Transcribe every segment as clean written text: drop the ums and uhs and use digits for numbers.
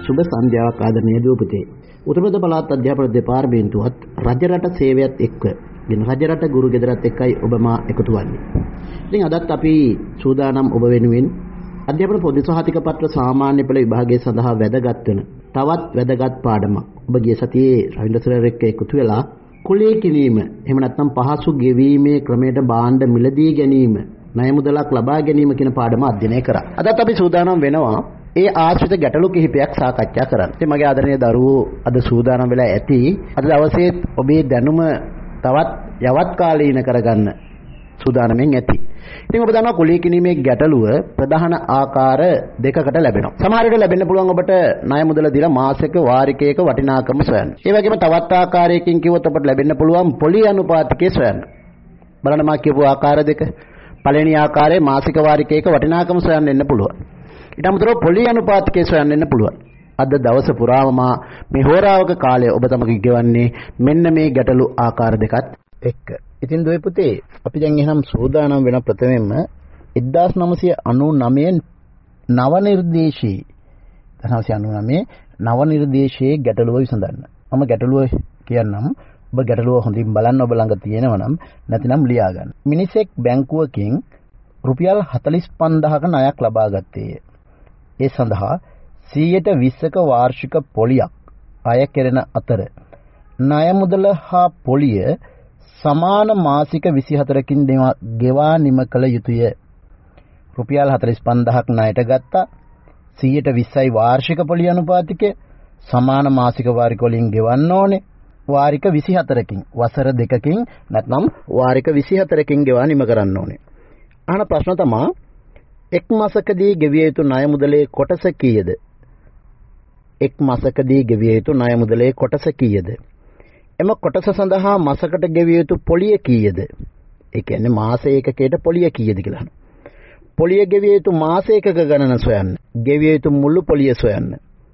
සුබ සන්ධ්‍යාවක් ආදරණීය දූපතේ. උතුරු ප්‍රදේශ පළාත් අධ්‍යාපන දෙපාර්තමේන්තුවත් රජරට සේවයත් එක්ක ගෙන රජරට ගුරු ගෙදරත් එක්කයි ඔබ මා එකතු වන්නේ. ඉතින් අදත් අපි සූදානම් ඔබ වෙනුවෙන් අධ්‍යාපන පොදු සහතික පත්‍ර සාමාන්‍ය පෙළ විභාගය සඳහා වැදගත් වෙන තවත් වැදගත් පාඩමක් ඔබ ගිය සතියේ රවින්ද්‍ර සර් එක්ක එකතු වෙලා කුලී කිරීම එහෙම නැත්නම් පහසු ගෙවීමේ ක්‍රමයට භාණ්ඩ මිලදී ගැනීම ණය මුදලක් ලබා ගැනීම කියන පාඩම අධ්‍යයනය කරා. අදත් අපි සූදානම් වෙනවා ඒ ආශ්‍රිත ගැටලු කිහිපයක් සාකච්ඡා කරන්න. ඉතින් මගේ ආදරණීය දරුවෝ අද සූදානම් වෙලා ඇති. අද දවසේ ඔබේ දැනුම තවත් යවත් කාලීන කරගන්න සූදානම්ෙන් ඇති. ඉතින් ඔබ දන්නවා කුලී කිරීමේ ගැටලුව ප්‍රධාන ආකාර දෙකකට ලැබෙනවා. සමහර විට ලැබෙන්න පුළුවන් ඔබට ණය මුදල දීලා මාසික වාරිකයක වටිනාකම සොයන්න. ඒ වගේම තවත් ආකාරයකින් කිව්වොත් ඔබට ලැබෙන්න පුළුවන් පොලි අනුපාතිකයේ සොයන්න. බලන්න මා කියපු ආකාර දෙක. පළවෙනි ආකාරයේ මාසික වාරිකයක වටිනාකම සොයන්න එන්න පුළුවන්. ඊට අමතරව පොලි අනුපාතිකයේ සොයන්න එන්න පුළුවන්. අද දවස පුරාම මේ හෝරාවක කාලය ඔබ තමගේ ගෙවන්නේ මෙන්න මේ ගැටලු ආකාර දෙකත් එක්ක. ඉතින් දුවේ පුතේ අපි දැන් එහෙනම් සූදානම් වෙන ප්‍රථමයෙන්ම 1999 නව නිර්දේශයේ ගැටලුව විසඳන්න. මම ගැටලුව කියන්නම්. ඔබ ගැටලුව හොඳින් බලන්න ඔබ ළඟ තියෙනවා නම් නැතිනම් ලියා ගන්න. මිනිසෙක් බැංකුවකින් රුපියල් 45000ක ණයක් ලබා ගත්තේය. ඒ සඳහා 120ක වාර්ෂික පොලියක් අය කෙරෙන අතර ණය මුදල හා පොලිය සමාන මාසික 24කින් ගෙවා නිම කළ යුතුය. රුපියල් 45000ක් ණයට ගත්තා. 120යි වාර්ෂික පොලිය අනුපාතිකය සමාන මාසික වාරික වලින් ගෙවන්න ඕනේ. වාරික 24කින් වසර දෙකකින් නැත්නම් වාරික 24කින් ගෙවා නිම කරන්න ඕනේ. අහන ප්‍රශ්න තමයි එක් මාසකදී ගෙවිය යුතු ණය මුදලේ කොටස කීයද? එක් මාසකදී ගෙවිය යුතු ණය මුදලේ කොටස කීයද? එම කොටස සඳහා මාසකට ගෙවිය යුතු පොලිය කීයද? ඒ කියන්නේ මාස ඒකකයට පොලිය කීයද කියලා අහනවා. පොලිය ගෙවිය යුතු මාස ඒකක ගණන සොයන්න. ගෙවිය යුතු මුළු පොලිය සොයන්න.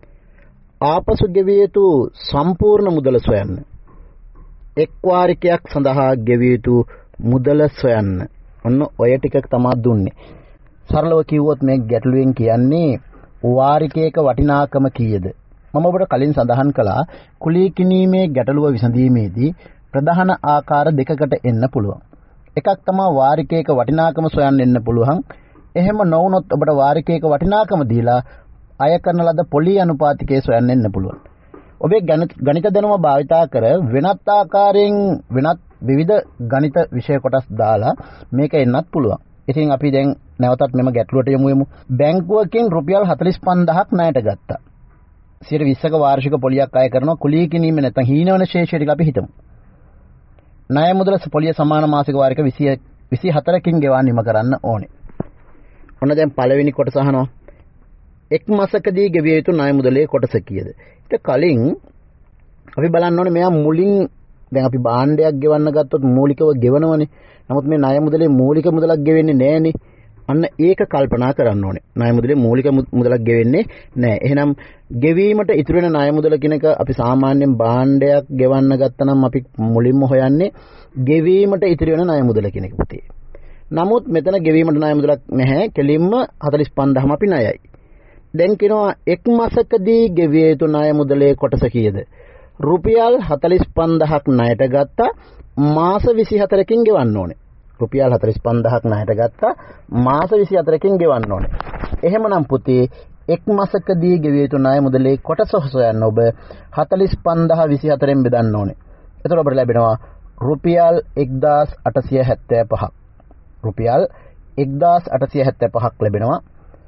ආපසු ගෙවිය යුතු සම්පූර්ණ මුදල සොයන්න. එක් වාරිකයක් සඳහා ගෙවිය යුතු මුදල සොයන්න. ඔන්න ඔය ටික තමයි දුන්නේ. සරලව කිව්වොත් මේ ගැටලුවෙන් කියන්නේ වාරිකයක වටිනාකම කීයද? මම ඔබට කලින් සඳහන් කළා කුලී කිරීමේ ගැටලුව විසඳීමේදී ප්‍රධාන ආකාර දෙකකට එන්න පුළුවන්. එකක් තමයි වාරිකයක වටිනාකම සොයන්න එන්න පුළුවන්. එහෙම නොවුනොත් ඔබට වාරිකයක වටිනාකම දීලා අය කරන ලද පොලි අනුපාතිකයේ සොයන්න එන්න පුළුවන්. ඔබේ ගණිත දැනුම භාවිතා කර වෙනත් ආකාරයෙන් වෙනත් විවිධ ගණිත විෂය කොටස් දාලා මේක එන්නත් පුළුවන්. ඉතින් අපි දැන් නැවතත් මෙම ගැටලුවට යමු. බැංකුවකින් රුපියල් 45000ක් ණයට ගත්තා. 120ක වාර්ෂික පොලියක් අය කරනවා. කුලී කිරීමේ නැත්නම් හීනවන ශේෂය ටික අපි හිතමු. ණය මුදල පොලිය සමාන මාසික වාරික 24කින් ගෙවා නිම කරන්න ඕනේ. ඔන්න දැන් පළවෙනි කොටස අහනවා. එක් මාසකදී ගෙවිය යුතු ණය මුදලේ කොටස කීයද? ඊට කලින් අපි බලන්න ඕනේ මෙයා මුලින් දැන් අපි භාණ්ඩයක් ගෙවන්න ගත්තොත් මූලිකව ගෙවනවනේ. නමුත් මේ ණය මුදලේ මූලික මුදලක් ගෙවෙන්නේ නැහනේ. අන්න ඒක කල්පනා කරන්න ඕනේ. ණය මුදලේ මූලික මුදලක් ගෙවෙන්නේ නැහැ. එහෙනම් ගෙවීමට ඉතුරු වෙන ණය මුදල කියන එක අපි සාමාන්‍යයෙන් භාණ්ඩයක් ගෙවන්න ගත්තනම් අපි මුලින්ම හොයන්නේ ගෙවීමට ඉතුරු වෙන ණය මුදල කියන එක පුතේ. නමුත් මෙතන ගෙවීමට ණය මුදලක් නැහැ. කෙලින්ම 45000ම අපි ණයයි. දැන් කියනවා එක් මාසකදී ගෙවිය යුතු ණය මුදලේ කොටස කීයද? රුපියල් 45000ක් ණයට ගත්තා. මාස 24කින් ගෙවන්න ඕනේ. රුපියල් 45000ක් ණයට ගත්තා. මාස 24කින් ගෙවන්න ඕනේ. එහෙමනම් පුතේ එක් මාසකදී ගෙවිය යුතු ණය මුදලේ කොටස හොයන්න ඔබ 45024න් බෙදන්න ඕනේ. එතකොට ඔබට ලැබෙනවා රුපියල් 1875ක්. රුපියල් 1875ක් ලැබෙනවා.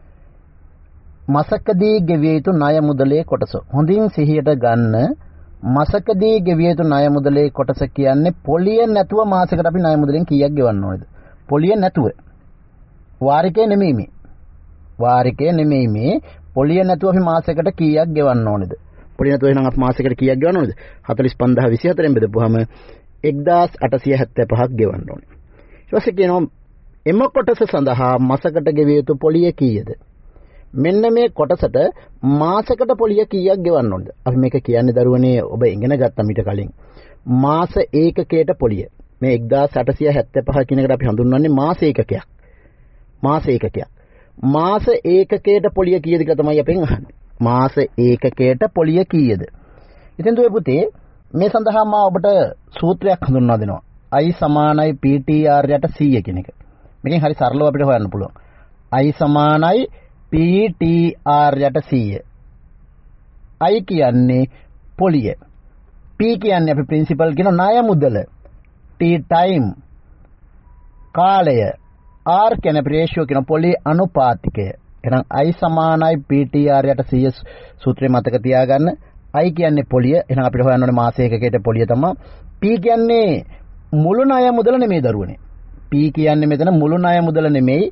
මාසකදී ගෙවිය යුතු ණය මුදලේ කොටස. හොඳින් සිහියට ගන්න. මාසකදී ගෙවිය යුතු ණය මුදලේ කොටස කියන්නේ පොලිය නැතුව මාසයකට අපි ණය මුදලෙන් කීයක් ගෙවන්න ඕනේද? පොලිය නැතුව. වාරිකේ නෙමෙයි මේ. වාරිකේ නෙමෙයි මේ. පොලිය නැතුව අපි මාසයකට කීයක් ගෙවන්න ඕනේද? පොලිය නැතුව එහෙනම් අපි මාසයකට කීයක් ගෙවන්න ඕනේද? 45024න් බෙදපුවාම 1875ක් ගෙවන්න ඕනේ. ඊට පස්සේ කියනවා එම කොටස සඳහා මාසකට ගෙවිය යුතු පොලිය කීයද? මෙන්න මේ කොටසට මාසකට පොලිය කීයක් ගෙවන්න ඕනද? අපි මේක කියන්නේ දරුවනේ ඔබ ඉගෙන ගත්තා මීට කලින්. මාස ඒකකයට පොලිය. මේ 1875 කියන එකට අපි හඳුන්වන්නේ මාස ඒකකයක්. මාස ඒකකයක්. මාස ඒකකයට පොලිය කීයද කියලා තමයි අපෙන් අහන්නේ. මාස ඒකකයට පොලිය කීයද? ඉතින් දුවේ පුතේ මේ සඳහා මා ඔබට සූත්‍රයක් හඳුන්වා දෙනවා. I සමානයි PTR යට 100 කියන එක. මේකෙන් හරි සරලව අපිට හොයන්න පුළුවන්. I සමානයි PTR යට 100. I කියන්නේ පොලිය. P කියන්නේ අපි ප්‍රින්සිපල් කියන ණය මුදල. T time කාලය. R කියන්නේ රේෂියෝ කියන පොලිය අනුපාතිකය. එහෙනම් I සමානයි PTR යට 100 සූත්‍රය මතක තියාගන්න. I කියන්නේ පොලිය. එහෙනම් අපිට හොයන්න ඕනේ මාස ඒකකයට පොලිය තමයි. P කියන්නේ මුළු ණය මුදල නෙමෙයි දරුවනේ. P කියන්නේ මෙතන මුළු ණය මුදල නෙමෙයි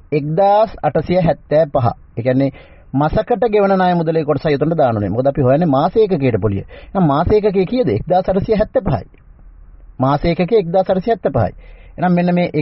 1875. ඒ කියන්නේ මාසකට ගෙවන ණය මුදලේ කොටසයි උතන දාන්න ඕනේ. මොකද අපි හොයන්නේ මාස ඒකකයට පොලිය. එහෙනම් මාස ඒකකයේ කීයද? 1875යි. මාස ඒකකයේ 1875යි. එහෙනම් මෙන්න මේ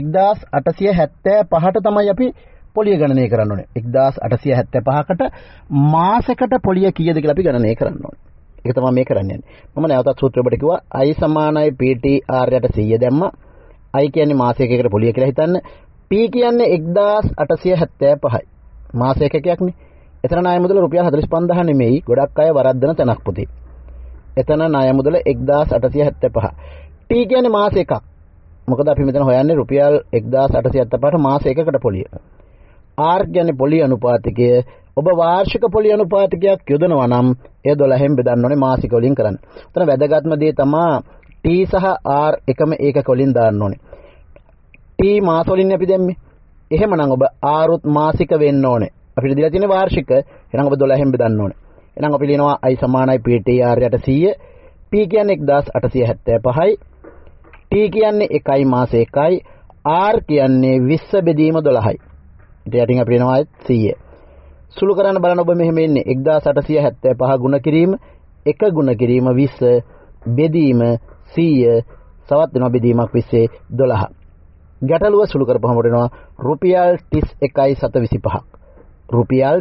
1875ට තමයි අපි පොලිය ගණනය කරන්න ඕනේ. 1875කට මාසයකට පොලිය කීයද කියලා අපි ගණනය කරන්න ඕනේ. ඒක තමයි මේ කරන්න යන්නේ. මම නැවතත් සූත්‍රය ඔබට කිව්වා I සමානයි PTR යට 100 දැම්මා. I කියන්නේ මාස එකකකට පොලිය කියලා හිතන්න. P කියන්නේ 1875යි. මාස එකකයක්නේ. එතන ණය මුදල රුපියල් 45000 නෙමෙයි. ගොඩක් අය වරද්දන තැනක් පුතේ. එතන ණය මුදල 1875. T කියන්නේ මාස එකක්. මොකද අපි මෙතන හොයන්නේ රුපියල් 1875ට මාස එකකට පොලිය. R කියන්නේ පොලිය අනුපාතිකය. ඔබ වාර්ෂික පොලිය අනුපාතිකයක් යොදනවා නම් ඒ 12න් බෙදන්න ඕනේ මාසික වලින් කරන්න. උතන වැදගත්ම දේ තමයි T සහ R එකම ඒකක වලින් දාන්න ඕනේ. T මාස වලින් අපි දැම්මේ. එහෙමනම් ඔබ R උත් මාසික වෙන්න ඕනේ. අපිට දීලා තියෙන්නේ වාර්ෂික. එහෙනම් ඔබ 12න් බෙදන්න ඕනේ. එහෙනම් අපි ලියනවා I සමානයි PTR යට 100. P කියන්නේ 1875යි. T කියන්නේ 1යි මාස 1යි. R කියන්නේ 20 බෙදීම 12යි. ඊට යටින් අපි ලියනවා 100. සුළු කරන්න බලන්න ඔබ මෙහෙම ඉන්නේ 1875 ගුණ කිරීම 1 ගුණ කිරීම 20 බෙදීම 100 සවත් වෙනවා බෙදීමක් 20 12. ගැටලුව සුළු කරපුවම වෙනවා රුපියල් 31.25ක්. රුපියල්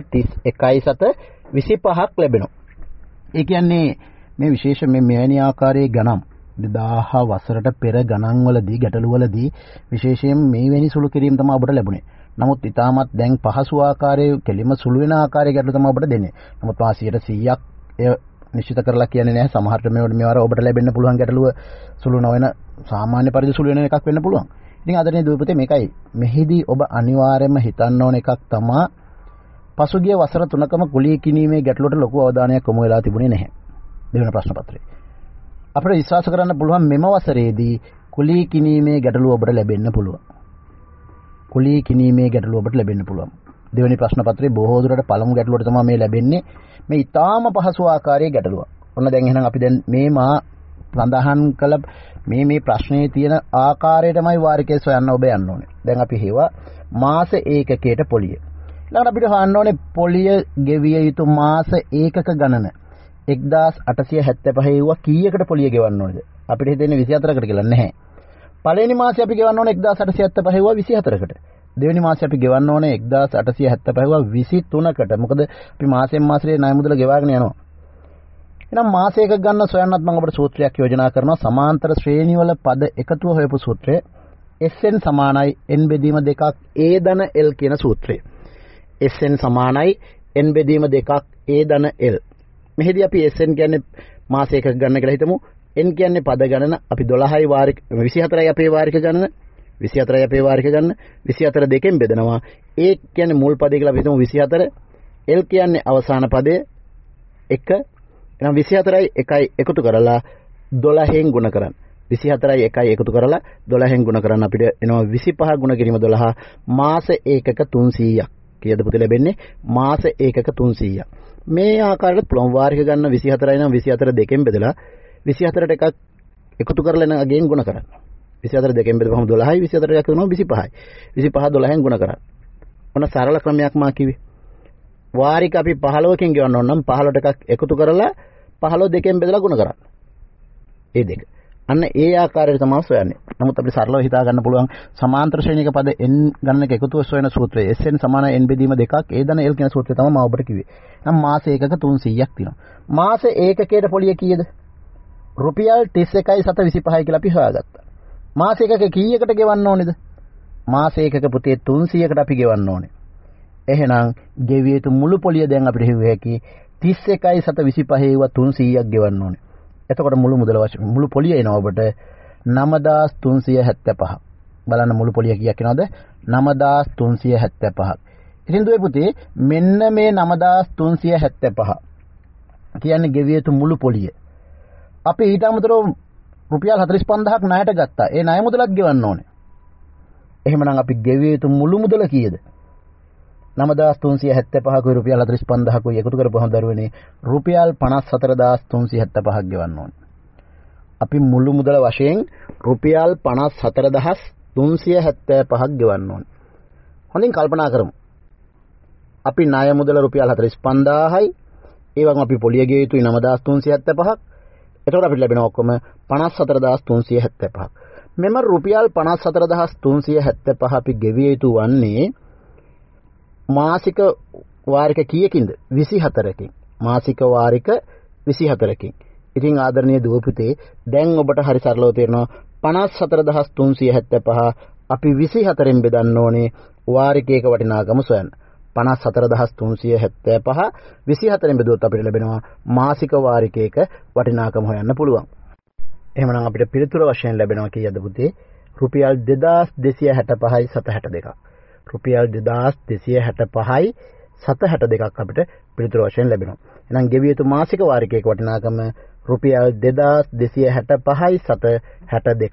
31.25ක් ලැබෙනවා. ඒ කියන්නේ මේ විශේෂ මෙවැනි ආකාරයේ ගණන් 2000 වසරට පෙර ගණන් වලදී ගැටලු වලදී විශේෂයෙන් මේවැනි සුළු කිරීම තමයි ඔබට ලැබුණේ. නමුත් ඊටමත් දැන් පහසු ආකාරයේ කෙලිම සුළු වෙන ආකාරයේ ගැටලු තමයි ඔබට දෙන්නේ. නමුත් 100%ක් එය නිශ්චිත කරලා කියන්නේ නැහැ. සමහරට මේවර ඔබට ලැබෙන්න පුළුවන් ගැටලුව සුළු නොවන සාමාන්‍ය පරිදි සුළු වෙන එකක් වෙන්න පුළුවන්. ඉතින් අදනේ දුවපතේ මේකයි. මෙහිදී ඔබ අනිවාර්යයෙන්ම හිතන්න ඕන එකක් තමයි පසුගිය වසර 3කම කුලී කිනීමේ ගැටලුවට ලොකු අවධානයක් යොමු වෙලා තිබුණේ නැහැ. දෙවෙනි ප්‍රශ්න පත්‍රයේ. අපිට විශ්වාස කරන්න පුළුවන් මෙම වසරේදී කුලී කිනීමේ ගැටලුව ඔබට ලැබෙන්න පුළුවන්. කුලී කිනීමේ ගැටලුව ඔබට ලැබෙන්න පුළුවන්. දෙවෙනි ප්‍රශ්න පත්‍රයේ බොහෝ දුරට පළමු ගැටලුවට තමයි මේ ලැබෙන්නේ. මේ ඊටාම පහසු ආකාරයේ ගැටලුවක්. ඔන්න දැන් එහෙනම් අපි දැන් මේ මා සඳහන් කළ මේ ප්‍රශ්නේ තියෙන ආකාරයටමයි වාරිකේ සොයන්න ඔබ යන්න ඕනේ. දැන් අපි හේවා මාස ඒකකයට පොලිය. ඊළඟට අපිට හොයන්න ඕනේ පොලිය ගෙවිය යුතු මාස ඒකක ගණන. 1875 වුණා කීයකට පොලිය ගෙවන්න ඕනේද? අපිට හිතෙන්නේ 24කට කියලා නැහැ. පළවෙනි මාසේ අපි ගෙවන්න ඕනේ 1875 වුණා 24කට. දෙවෙනි මාසේ අපි ගෙවන්න ඕනේ 1875 වුණා 23කට. මොකද අපි මාසෙන් මාසෙට ණය මුදල ගෙවාගෙන යනවා. එහෙනම් මාසයක ගන්න සොයන්නත් මම ඔබට සූත්‍රයක් යෝජනා කරනවා. සමාන්තර ශ්‍රේණිවල පද එකතුව හොයපු සූත්‍රය. SN සමානයි n බෙදීම 2ක් a ධන l කියන සූත්‍රය. SN සමානයි n බෙදීම 2ක් a ධන l. මෙහිදී අපි SN කියන්නේ මාසයක ගන්න කියලා හිතමු. n කියන්නේ පද ගණන. අපි 12යි වාරික 24යි අපේ වාරික ගණන. 24යි අපේ වාරික ගණන. 24 දෙකෙන් බෙදනවා. a කියන්නේ මුල් පදේ කියලා අපි හිතමු 24. l කියන්නේ අවසාන පදය 1. එහෙනම් 24යි 1යි එකතු කරලා 12න් ගුණ කරන්න. 24යි 1යි එකතු කරලා 12න් ගුණ කරන්න අපිට එනවා 25 ගුණ කිරීම 12 මාස ඒකක 300ක්. කීයද පුතේ ලැබෙන්නේ? මාස ඒකක 300ක්. මේ ආකාරයට පුළුවන් වාරික ගන්න 24යි නම් 24 දෙකෙන් බෙදලා 24ට එකක් එකතු කරලා එන අගෙන් ගුණ කරන්න. 24 දෙකෙන් බෙදපුවම 12යි 24 එකක් වෙනවා 25යි. 25 12න් ගුණ කරන්න. ඔන්න සරල ක්‍රමයක් මා කිව්වේ. වාරික අපි 15කින් ගෙවන්න ඕන නම් 15ට එකක් එකතු කරලා 15 දෙකෙන් බෙදලා ගුණ කරන්න. ඒ දෙක. අන්න ඒ ආකාරයට තමයි සොයන්නේ. නමුත් අපිට සරලව හිතා ගන්න පුළුවන් සමාන්තර ශ්‍රේණික පද n ගණනක එකතුව සොයන සූත්‍රය SN සමාන n බෙදීම 2ක් a ධන l කියන සූත්‍රය තමයි මම ඔබට කිව්වේ. නම් මාස ඒකක 300ක් තියෙනවා. මාස ඒකකයට පොලිය කීයද? රුපියල් 31.25යි කියලා අපි හොයාගත්තා. මාස ඒකක කීයකට ගෙවන්න ඕනේද? මාස ඒකක පුතේ 300කට අපි ගෙවන්න ඕනේ. එහෙනම් ගෙවිය යුතු මුළු පොලිය දැන් අපිට හිව්ව හැකි 31.725 ඒවා 300ක් ගෙවන්න ඕනේ. එතකොට මුළු මුදල වශයෙන් මුළු පොලිය එනවා ඔබට 9375. බලන්න මුළු පොලිය කීයක් එනවද? 9375ක්. ඉතින් දුවේ පුතේ මෙන්න මේ 9375 කියන්නේ ගෙවිය යුතු මුළු පොලිය. අපි ඊට අමතරව රුපියල් 45000ක් ණයට ගත්තා. ඒ ණය මුදලක් ගෙවන්න ඕනේ. එහෙමනම් අපි ගෙවිය යුතු මුළු මුදල කීයද? 9375ක රුපියල් 45000ක එකතු කරපුවහම දරුවනේ රුපියල් 54375ක් ගෙවන්න ඕනේ. අපි මුළු මුදල වශයෙන් රුපියල් 54375ක් ගෙවන්න ඕනේ. හොඳින් කල්පනා කරමු. අපි ණය මුදල රුපියල් 45000යි. ඒ වගේම අපි පොලිය ගෙවිය යුතුයි 9375ක්. එතකොට අපිට ලැබෙන ඔක්කොම 54375ක්. මෙම රුපියල් 54375 අපි ගෙවිය යුතු වන්නේ මාසික වාරික කීයකින්ද? 24කින්. මාසික වාරික 24කින්. ඉතින් ආදරණීය දුව පුතේ දැන් ඔබට හරි සරලව තේරෙනවා 54375 අපි 24න් බෙදන්න ඕනේ වාරිකයක වටිනාකම සොයන්න. 54375 24න් බෙදුවොත් අපිට ලැබෙනවා මාසික වාරිකයක වටිනාකම හොයන්න පුළුවන්. එහෙමනම් අපිට පිළිතුර වශයෙන් ලැබෙනවා කීයද පුතේ? රුපියල් 2265යි 762ක්. රුපියල් 2265යි 762ක් අපිට පිළිතුර වශයෙන් ලැබෙනවා. එහෙනම් ගෙවිය යුතු මාසික වාරිකයක වටිනාකම රුපියල් 2265යි 762ක්.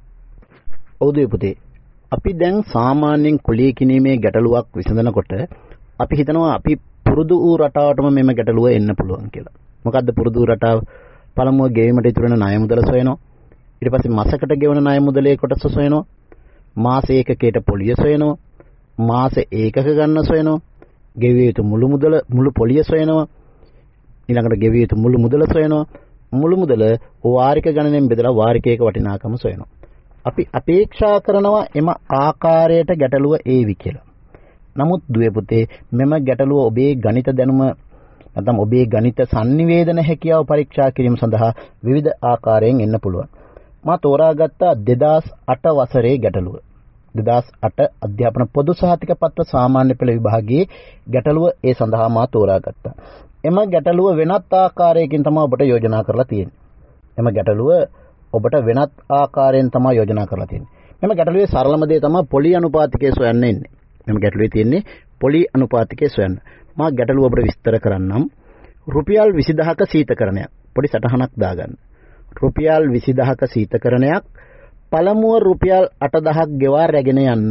ඔව්ද පුතේ? අපි දැන් සාමාන්‍යයෙන් කුලිය කිනීමේ ගැටලුවක් විසඳනකොට අපි හිතනවා අපි පුරුදු වූ රටාවටම මෙම ගැටලුව එන්න පුළුවන් කියලා. මොකද්ද පුරුදු රටාව? පළමුව ගෙවීමට ඉතුරු වෙන ණය මුදල සොයනවා. ඊට පස්සේ මාසකට ගෙවන ණය මුදලේ කොටස සොයනවා. මාස ඒකකයට පොලිය සොයනවා. මාස ඒකක ගන්න සොයනවා. ගෙවිය යුතු මුළු පොලිය සොයනවා. ඊළඟට ගෙවිය යුතු මුළු මුදල සොයනවා. මුළු මුදල වාරික ගණනෙන් බෙදලා වාරිකයක වටිනාකම සොයනවා. අපි අපේක්ෂා කරනවා එම ආකාරයට ගැටලුව ඒවි කියලා. නමුත් දුවේ පුතේ මෙම ගැටලුව ඔබේ ගණිත දැනුම නැත්නම් ඔබේ ගණිත sannivedana හැකියාව පරීක්ෂා කිරීම සඳහා විවිධ ආකාරයෙන් එන්න පුළුවන්. මා තෝරාගත්ත 2008 වසරේ ගැටලුව. 2008 අධ්‍යාපන පොදු සහතික පත්‍ර සාමාන්‍ය පෙළ විභාගයේ ගැටලුව ඒ සඳහා මා තෝරාගත්තා. එම ගැටලුව වෙනත් ආකාරයකින් තමයි ඔබට යෝජනා කරලා තියෙන්නේ. එම ගැටලුව ඔබට වෙනත් ආකාරයෙන් තමයි යෝජනා කරලා තියෙන්නේ. මෙම ගැටලුවේ සරලම දේ තමයි පොලි අනුපාතිකය සොයන්න ඉන්නේ. මෙම ගැටලුවේ තියෙන්නේ පොලි අනුපාතිකය සොයන්න. මා ගැටලුව ඔබට විස්තර කරන්නම්. රුපියල් 20000ක සීතකරණයක්. පොඩි සටහනක් දාගන්න. රුපියල් 20000ක සීතකරණයක් පළමුව රුපියල් 8000ක් ගෙවා රැගෙන යන්න.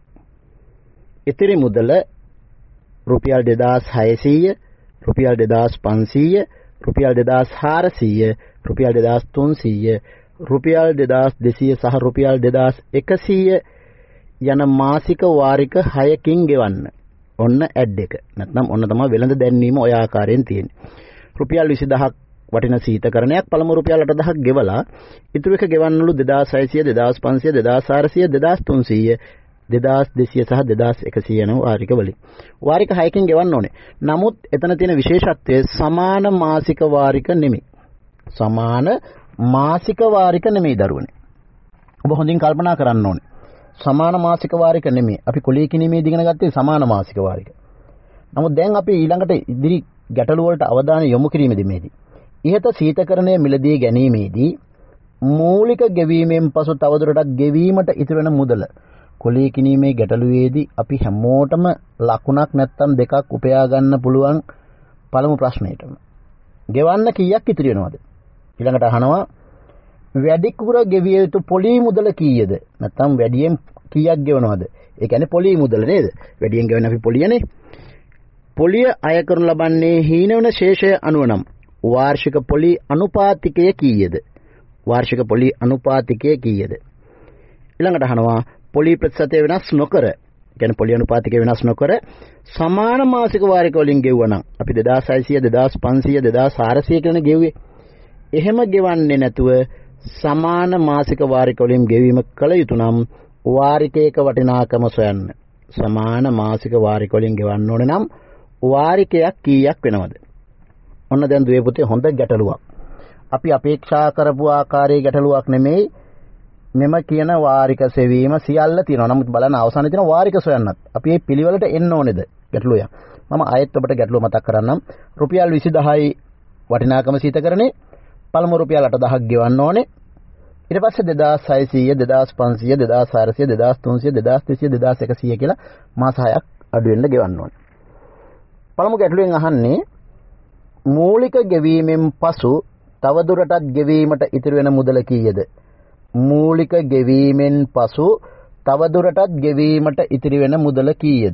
ඉතිරි මුදල රුපියල් 2600, රුපියල් 2500, රුපියල් 2400, රුපියල් 2300, රුපියල් 2200 සහ රුපියල් 2100 යන මාසික වාරික 6කින් ගෙවන්න. ඔන්න ඇඩ් එක. නැත්නම් ඔන්න තමයි වෙළඳ දැන්වීම ඔය ආකාරයෙන් තියෙන්නේ. රුපියල් 20000ක් වටින සීතකරණයක් පළමු රුපියල් 8000ක් ගෙවලා ඉතුරු එක ගෙවන්නලු 2600, 2500, 2400, 2300, 2200 සහ 2100 යන වාරික වලින්. වාරික 6කින් ගෙවන්න ඕනේ. නමුත් එතන තියෙන විශේෂත්වය සමාන මාසික වාරික නෙමෙයි. සමාන මාසික වාරික නෙමෙයි දරුවනේ. ඔබ හොඳින් කල්පනා කරන්න ඕනේ. සමාන මාසික වාරික නෙමෙයි. අපි කොලේ කිනීමේදී ඉගෙන ගත්තේ සමාන මාසික වාරික. නමුත් දැන් අපි ඊළඟට ඉදිරි ගැටළු වලට අවධානය යොමු කිරීමේදී ඉහත සීතකරණය මිලදී ගැනීමේදී මූලික ගෙවීමෙන් පසු තවදුරටත් ගෙවීමට ඉතුරු වෙන මුදල කොලේ කිනීමේ ගැටලුවේදී අපි හැමෝටම ලකුණක් නැත්තම් දෙකක් උපයා ගන්න පුළුවන් පළමු ප්‍රශ්නෙටම. ගෙවන්න කීයක් ඉතුරු වෙනවද? ඊළඟට අහනවා වැඩිකුර ගෙවිය යුතු පොලි මුදල කීයද? නැත්තම් වැඩියෙන් කීයක් ගෙවනවද? ඒ කියන්නේ පොලි මුදල නේද? වැඩියෙන් ගෙවන අපි පොලියනේ. පොලිය අය කරනු ලබන්නේ හීන වෙන ශේෂය අනුව නම් වාර්ෂික පොලි අනුපාතිකය කීයද? වාර්ෂික පොලි අනුපාතිකය කීයද? ඊළඟට අහනවා පොලි ප්‍රතිශතය වෙනස් නොකර, කියන්නේ පොලි අනුපාතිකය වෙනස් නොකර සමාන මාසික වාරික වලින් ගෙවුවා නම් අපි 2600, 2500, 2400 කියන ගෙව්වේ. එහෙම ගෙවන්නේ නැතුව සමාන මාසික වාරික වලින් ගෙවීම කළ යුතු නම් වාරිකයක වටිනාකම සොයන්න. සමාන මාසික වාරික වලින් ගෙවන්න ඕනේ නම් වාරිකයක් කීයක් වෙනවද? ඔන්න දැන් දුවේ පුතේ හොඳ ගැටලුවක්. අපි අපේක්ෂා කරපු ආකාරයේ ගැටලුවක් නෙමෙයි. මෙම කියන වාරික සෙවීම සියල්ල තියෙනවා. නමුත් බලන්න අවසානයේ තියෙන වාරික සොයන්නත් අපි මේ පිළිවෙලට එන්න ඕනේද? ගැටලුව. මම ආයෙත් ඔබට ගැටලුව මතක් කරන්නම්. රුපියල් 20000යි වටිනාකම සීතකරණේ. පළමු රුපියල් 8000ක් ගෙවන්න ඕනේ. ඊට පස්සේ 2600 2500 2400 2300 2400 2100 කියලා මාස 6ක් අඩු වෙන්න ගෙවන්න ඕනේ. පළමු ගැටලුවෙන් අහන්නේ මූලික ගෙවීමෙන් පසු තවදුරටත් ගෙවීමට ඉතිරි වෙන මුදල කීයද? මූලික ගෙවීමෙන් පසු තවදුරටත් ගෙවීමට ඉතිරි වෙන මුදල කීයද?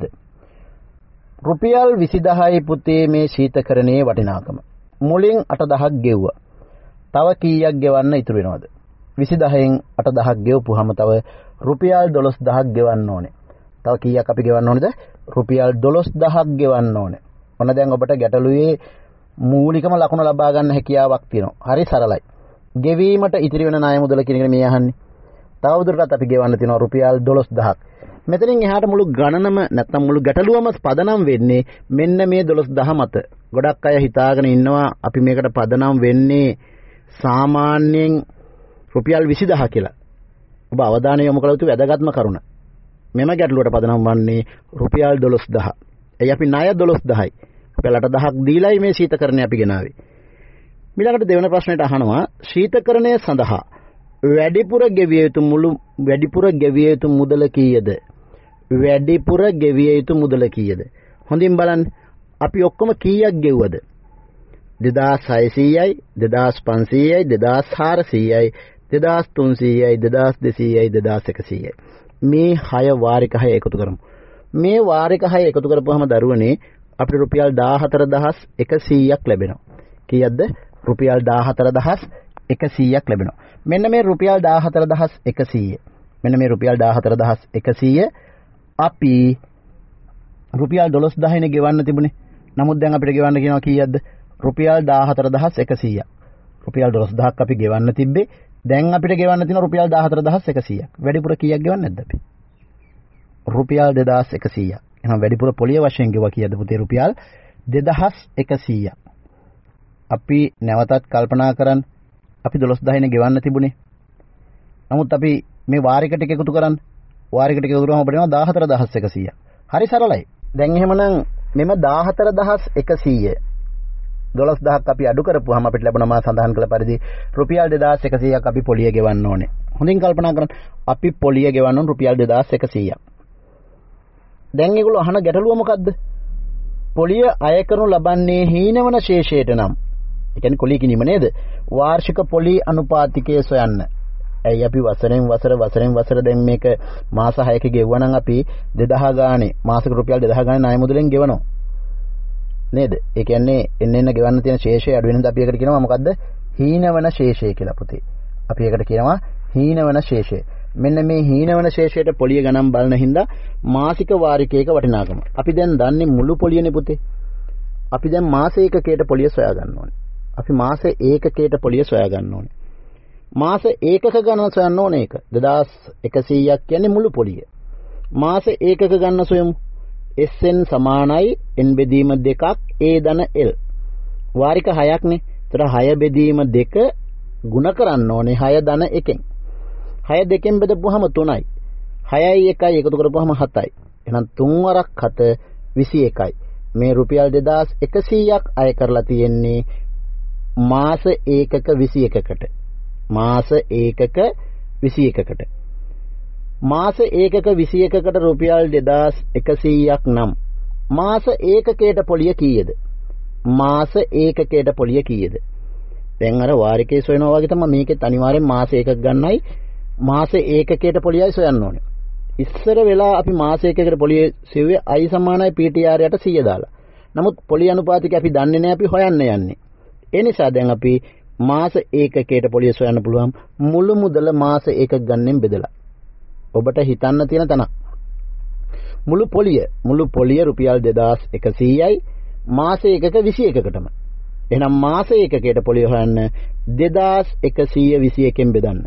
රුපියල් 20000යි පුතේ මේ ශීතකරණයේ වටිනාකම. මුලින් 8000ක් ගෙව්වා. තව කීයක් ගෙවන්න ඉතුරු වෙනවද? 20000න් 8000ක් ගෙවපුවාම තව රුපියල් 12000ක් ගෙවන්න ඕනේ. තව කීයක් අපි ගෙවන්න ඕනේද? රුපියල් 12000ක් ගෙවන්න ඕනේ. ඔන්න දැන් ඔබට ගැටලුවේ මූලිකම ලකුණ ලබා ගන්න හැකියාවක් තියෙනවා. හරි සරලයි. ගෙවීමට ඉතිරි වෙන ණය මුදල කියන එක මේ අහන්නේ. තවදුරටත් අපි ගෙවන්න තියෙනවා රුපියල් 12000ක්. මෙතනින් එහාට මුළු ගණනම නැත්නම් මුළු ගැටලුවම පදනම් වෙන්නේ මෙන්න මේ 12000 මත. ගොඩක් අය හිතාගෙන ඉන්නවා අපි මේකට පදනම් වෙන්නේ සාමාන්‍යයෙන් රුපියල් 20000 කියලා. ඔබ අවධානය යොමු කළ යුතු වැදගත්ම කරුණ. මෙම ගැටලුවට පදනම් වන්නේ රුපියල් 12000. එයි අපි ණය 12000යි. රුපියල් 8000ක් දීලායි මේ ශීතකරණය අපි ගෙනාවේ. ඊළඟට දෙවන ප්‍රශ්නෙට අහනවා ශීතකරණය සඳහා වැඩිපුර ගෙවිය යුතු මුදල කීයද? වැඩිපුර ගෙවිය යුතු මුදල කීයද? හොඳින් බලන්න. අපි ඔක්කොම කීයක් ගෙව්වද? 2600යි 2500යි 2400යි 2300යි 2200යි 2100යි. මේ 6 වාරික 6 එකතු කරමු. මේ වාරික 6 එකතු කරපුවාම දරුවනේ අපිට රුපියල් 14100ක් ලැබෙනවා. කීයක්ද? රුපියල් 14100ක් ලැබෙනවා. මෙන්න මේ රුපියල් 14100. මෙන්න මේ රුපියල් 14100 අපි රුපියල් 12000නේ ගෙවන්න තිබුණේ. නමුත් දැන් අපිට ගෙවන්න කියනවා කීයක්ද? රුපියල් 14100ක්. රුපියල් 12000ක් අපි ගෙවන්න තිබ්බේ. දැන් අපිට ගෙවන්න තියෙන රුපියල් 14100ක්. වැඩිපුර කීයක් ගෙවන්නේ නැද්ද අපි? රුපියල් 2100ක්. එහෙනම් වැඩිපුර පොලිය වශයෙන් ගෙවුවා කීයද පුතේ? රුපියල් 2100ක්. අපි නැවතත් කල්පනා කරන් අපි 12000නේ ගෙවන්න තිබුණේ. නමුත් අපි මේ වාරික ටික එකතු කරන් වාරික ටික එකතු කරාම අපිට එනවා 14100ක්. හරි සරලයි. දැන් එහෙමනම් මෙම 14100 12000ක් අපි අඩු කරපුවාම අපිට ලැබෙන මා සඳහන් කළ පරිදි රුපියල් 2100ක් අපි පොලිය ගෙවන්න ඕනේ. හොඳින් කල්පනා කරන්න. අපි පොලිය ගෙවන්න ඕන රුපියල් 2100ක්. දැන් ඒගොල්ලෝ අහන ගැටලුව මොකද්ද? පොලිය අය කරනු ලබන්නේ හීනවන ශේෂයට නම්. ඒ කියන්නේ කොලී කිනීම නේද? වාර්ෂික පොලි අනුපාතිකය සොයන්න. ඇයි අපි වසරෙන් වසර දැන් මේක මාස 6ක ගෙවුවා නම් අපි 2000 ගානේ මාසික රුපියල් 2000 ගානේ ණය මුදලෙන් ගෙවනවා. නේද? ඒ කියන්නේ එන්න ගෙවන්න තියෙන ශේෂය අඩු වෙනද අපි ඒකට කියනවා මොකද්ද? හීනවන ශේෂය කියලා පුතේ. අපි ඒකට කියනවා හීනවන ශේෂය. මෙන්න මේ හීනවන ශේෂයට පොලිය ගණන් බලන හින්දා මාසික වාරිකයක වටිනාකම. අපි දැන් දන්නේ මුළු පොලියනේ පුතේ. අපි දැන් මාස ඒකකයට පොලිය සොයා ගන්න ඕනේ. අපි මාස ඒකකයට පොලිය සොයා ගන්න ඕනේ. මාස ඒකක ගණන සොයන්න ඕනේ ඒක. 2100ක් කියන්නේ මුළු පොලිය. මාස ඒකක ගණන සොයමු. SN සමානයි n බෙදීම 2ක් a ධන l. වාරික 6ක්නේ. ඒතර 6 බෙදීම 2 ගුණ කරන්න ඕනේ 6 ධන 1කින්. 6 2කින් බෙදපුවාම 3යි. 6යි 1යි එකතු කරපුවාම 7යි. එහෙනම් 3 වරක් 7 21යි. මේ රුපියල් 2100ක් අය කරලා තියෙන්නේ මාස ඒකක 21කට. මාස ඒකක 21කට. මාස ඒකක 21කට රුපියල් 2100ක් නම් මාස ඒකකයට පොලිය කීයද? මාස ඒකකයට පොලිය කීයද? දැන් අර වාරිකේ සොයනවා වගේ තමයි මේකෙත් අනිවාර්යෙන් මාස ඒකක ගන්නයි මාස ඒකකයට පොලියයි සොයන්න ඕනේ. ඉස්සර වෙලා අපි මාස ඒකකයට පොලිය සෙව්වේ i සමානයි ptr යට 100 දාලා. නමුත් පොලිය අනුපාතික අපි දන්නේ නැහැ, අපි හොයන්න යන්නේ. ඒ නිසා දැන් අපි මාස ඒකකයට පොලිය සොයන්න පුළුවන් මුළු මුදල මාස ඒකක ගන්නෙන් බෙදලා. ඔබට හිතන්න තියෙන තැන. මුළු පොලිය රුපියල් 2100යි මාස ඒකක 21කටම. එහෙනම් මාස ඒකකයට පොලිය හොයන්න 2121න් බෙදන්න.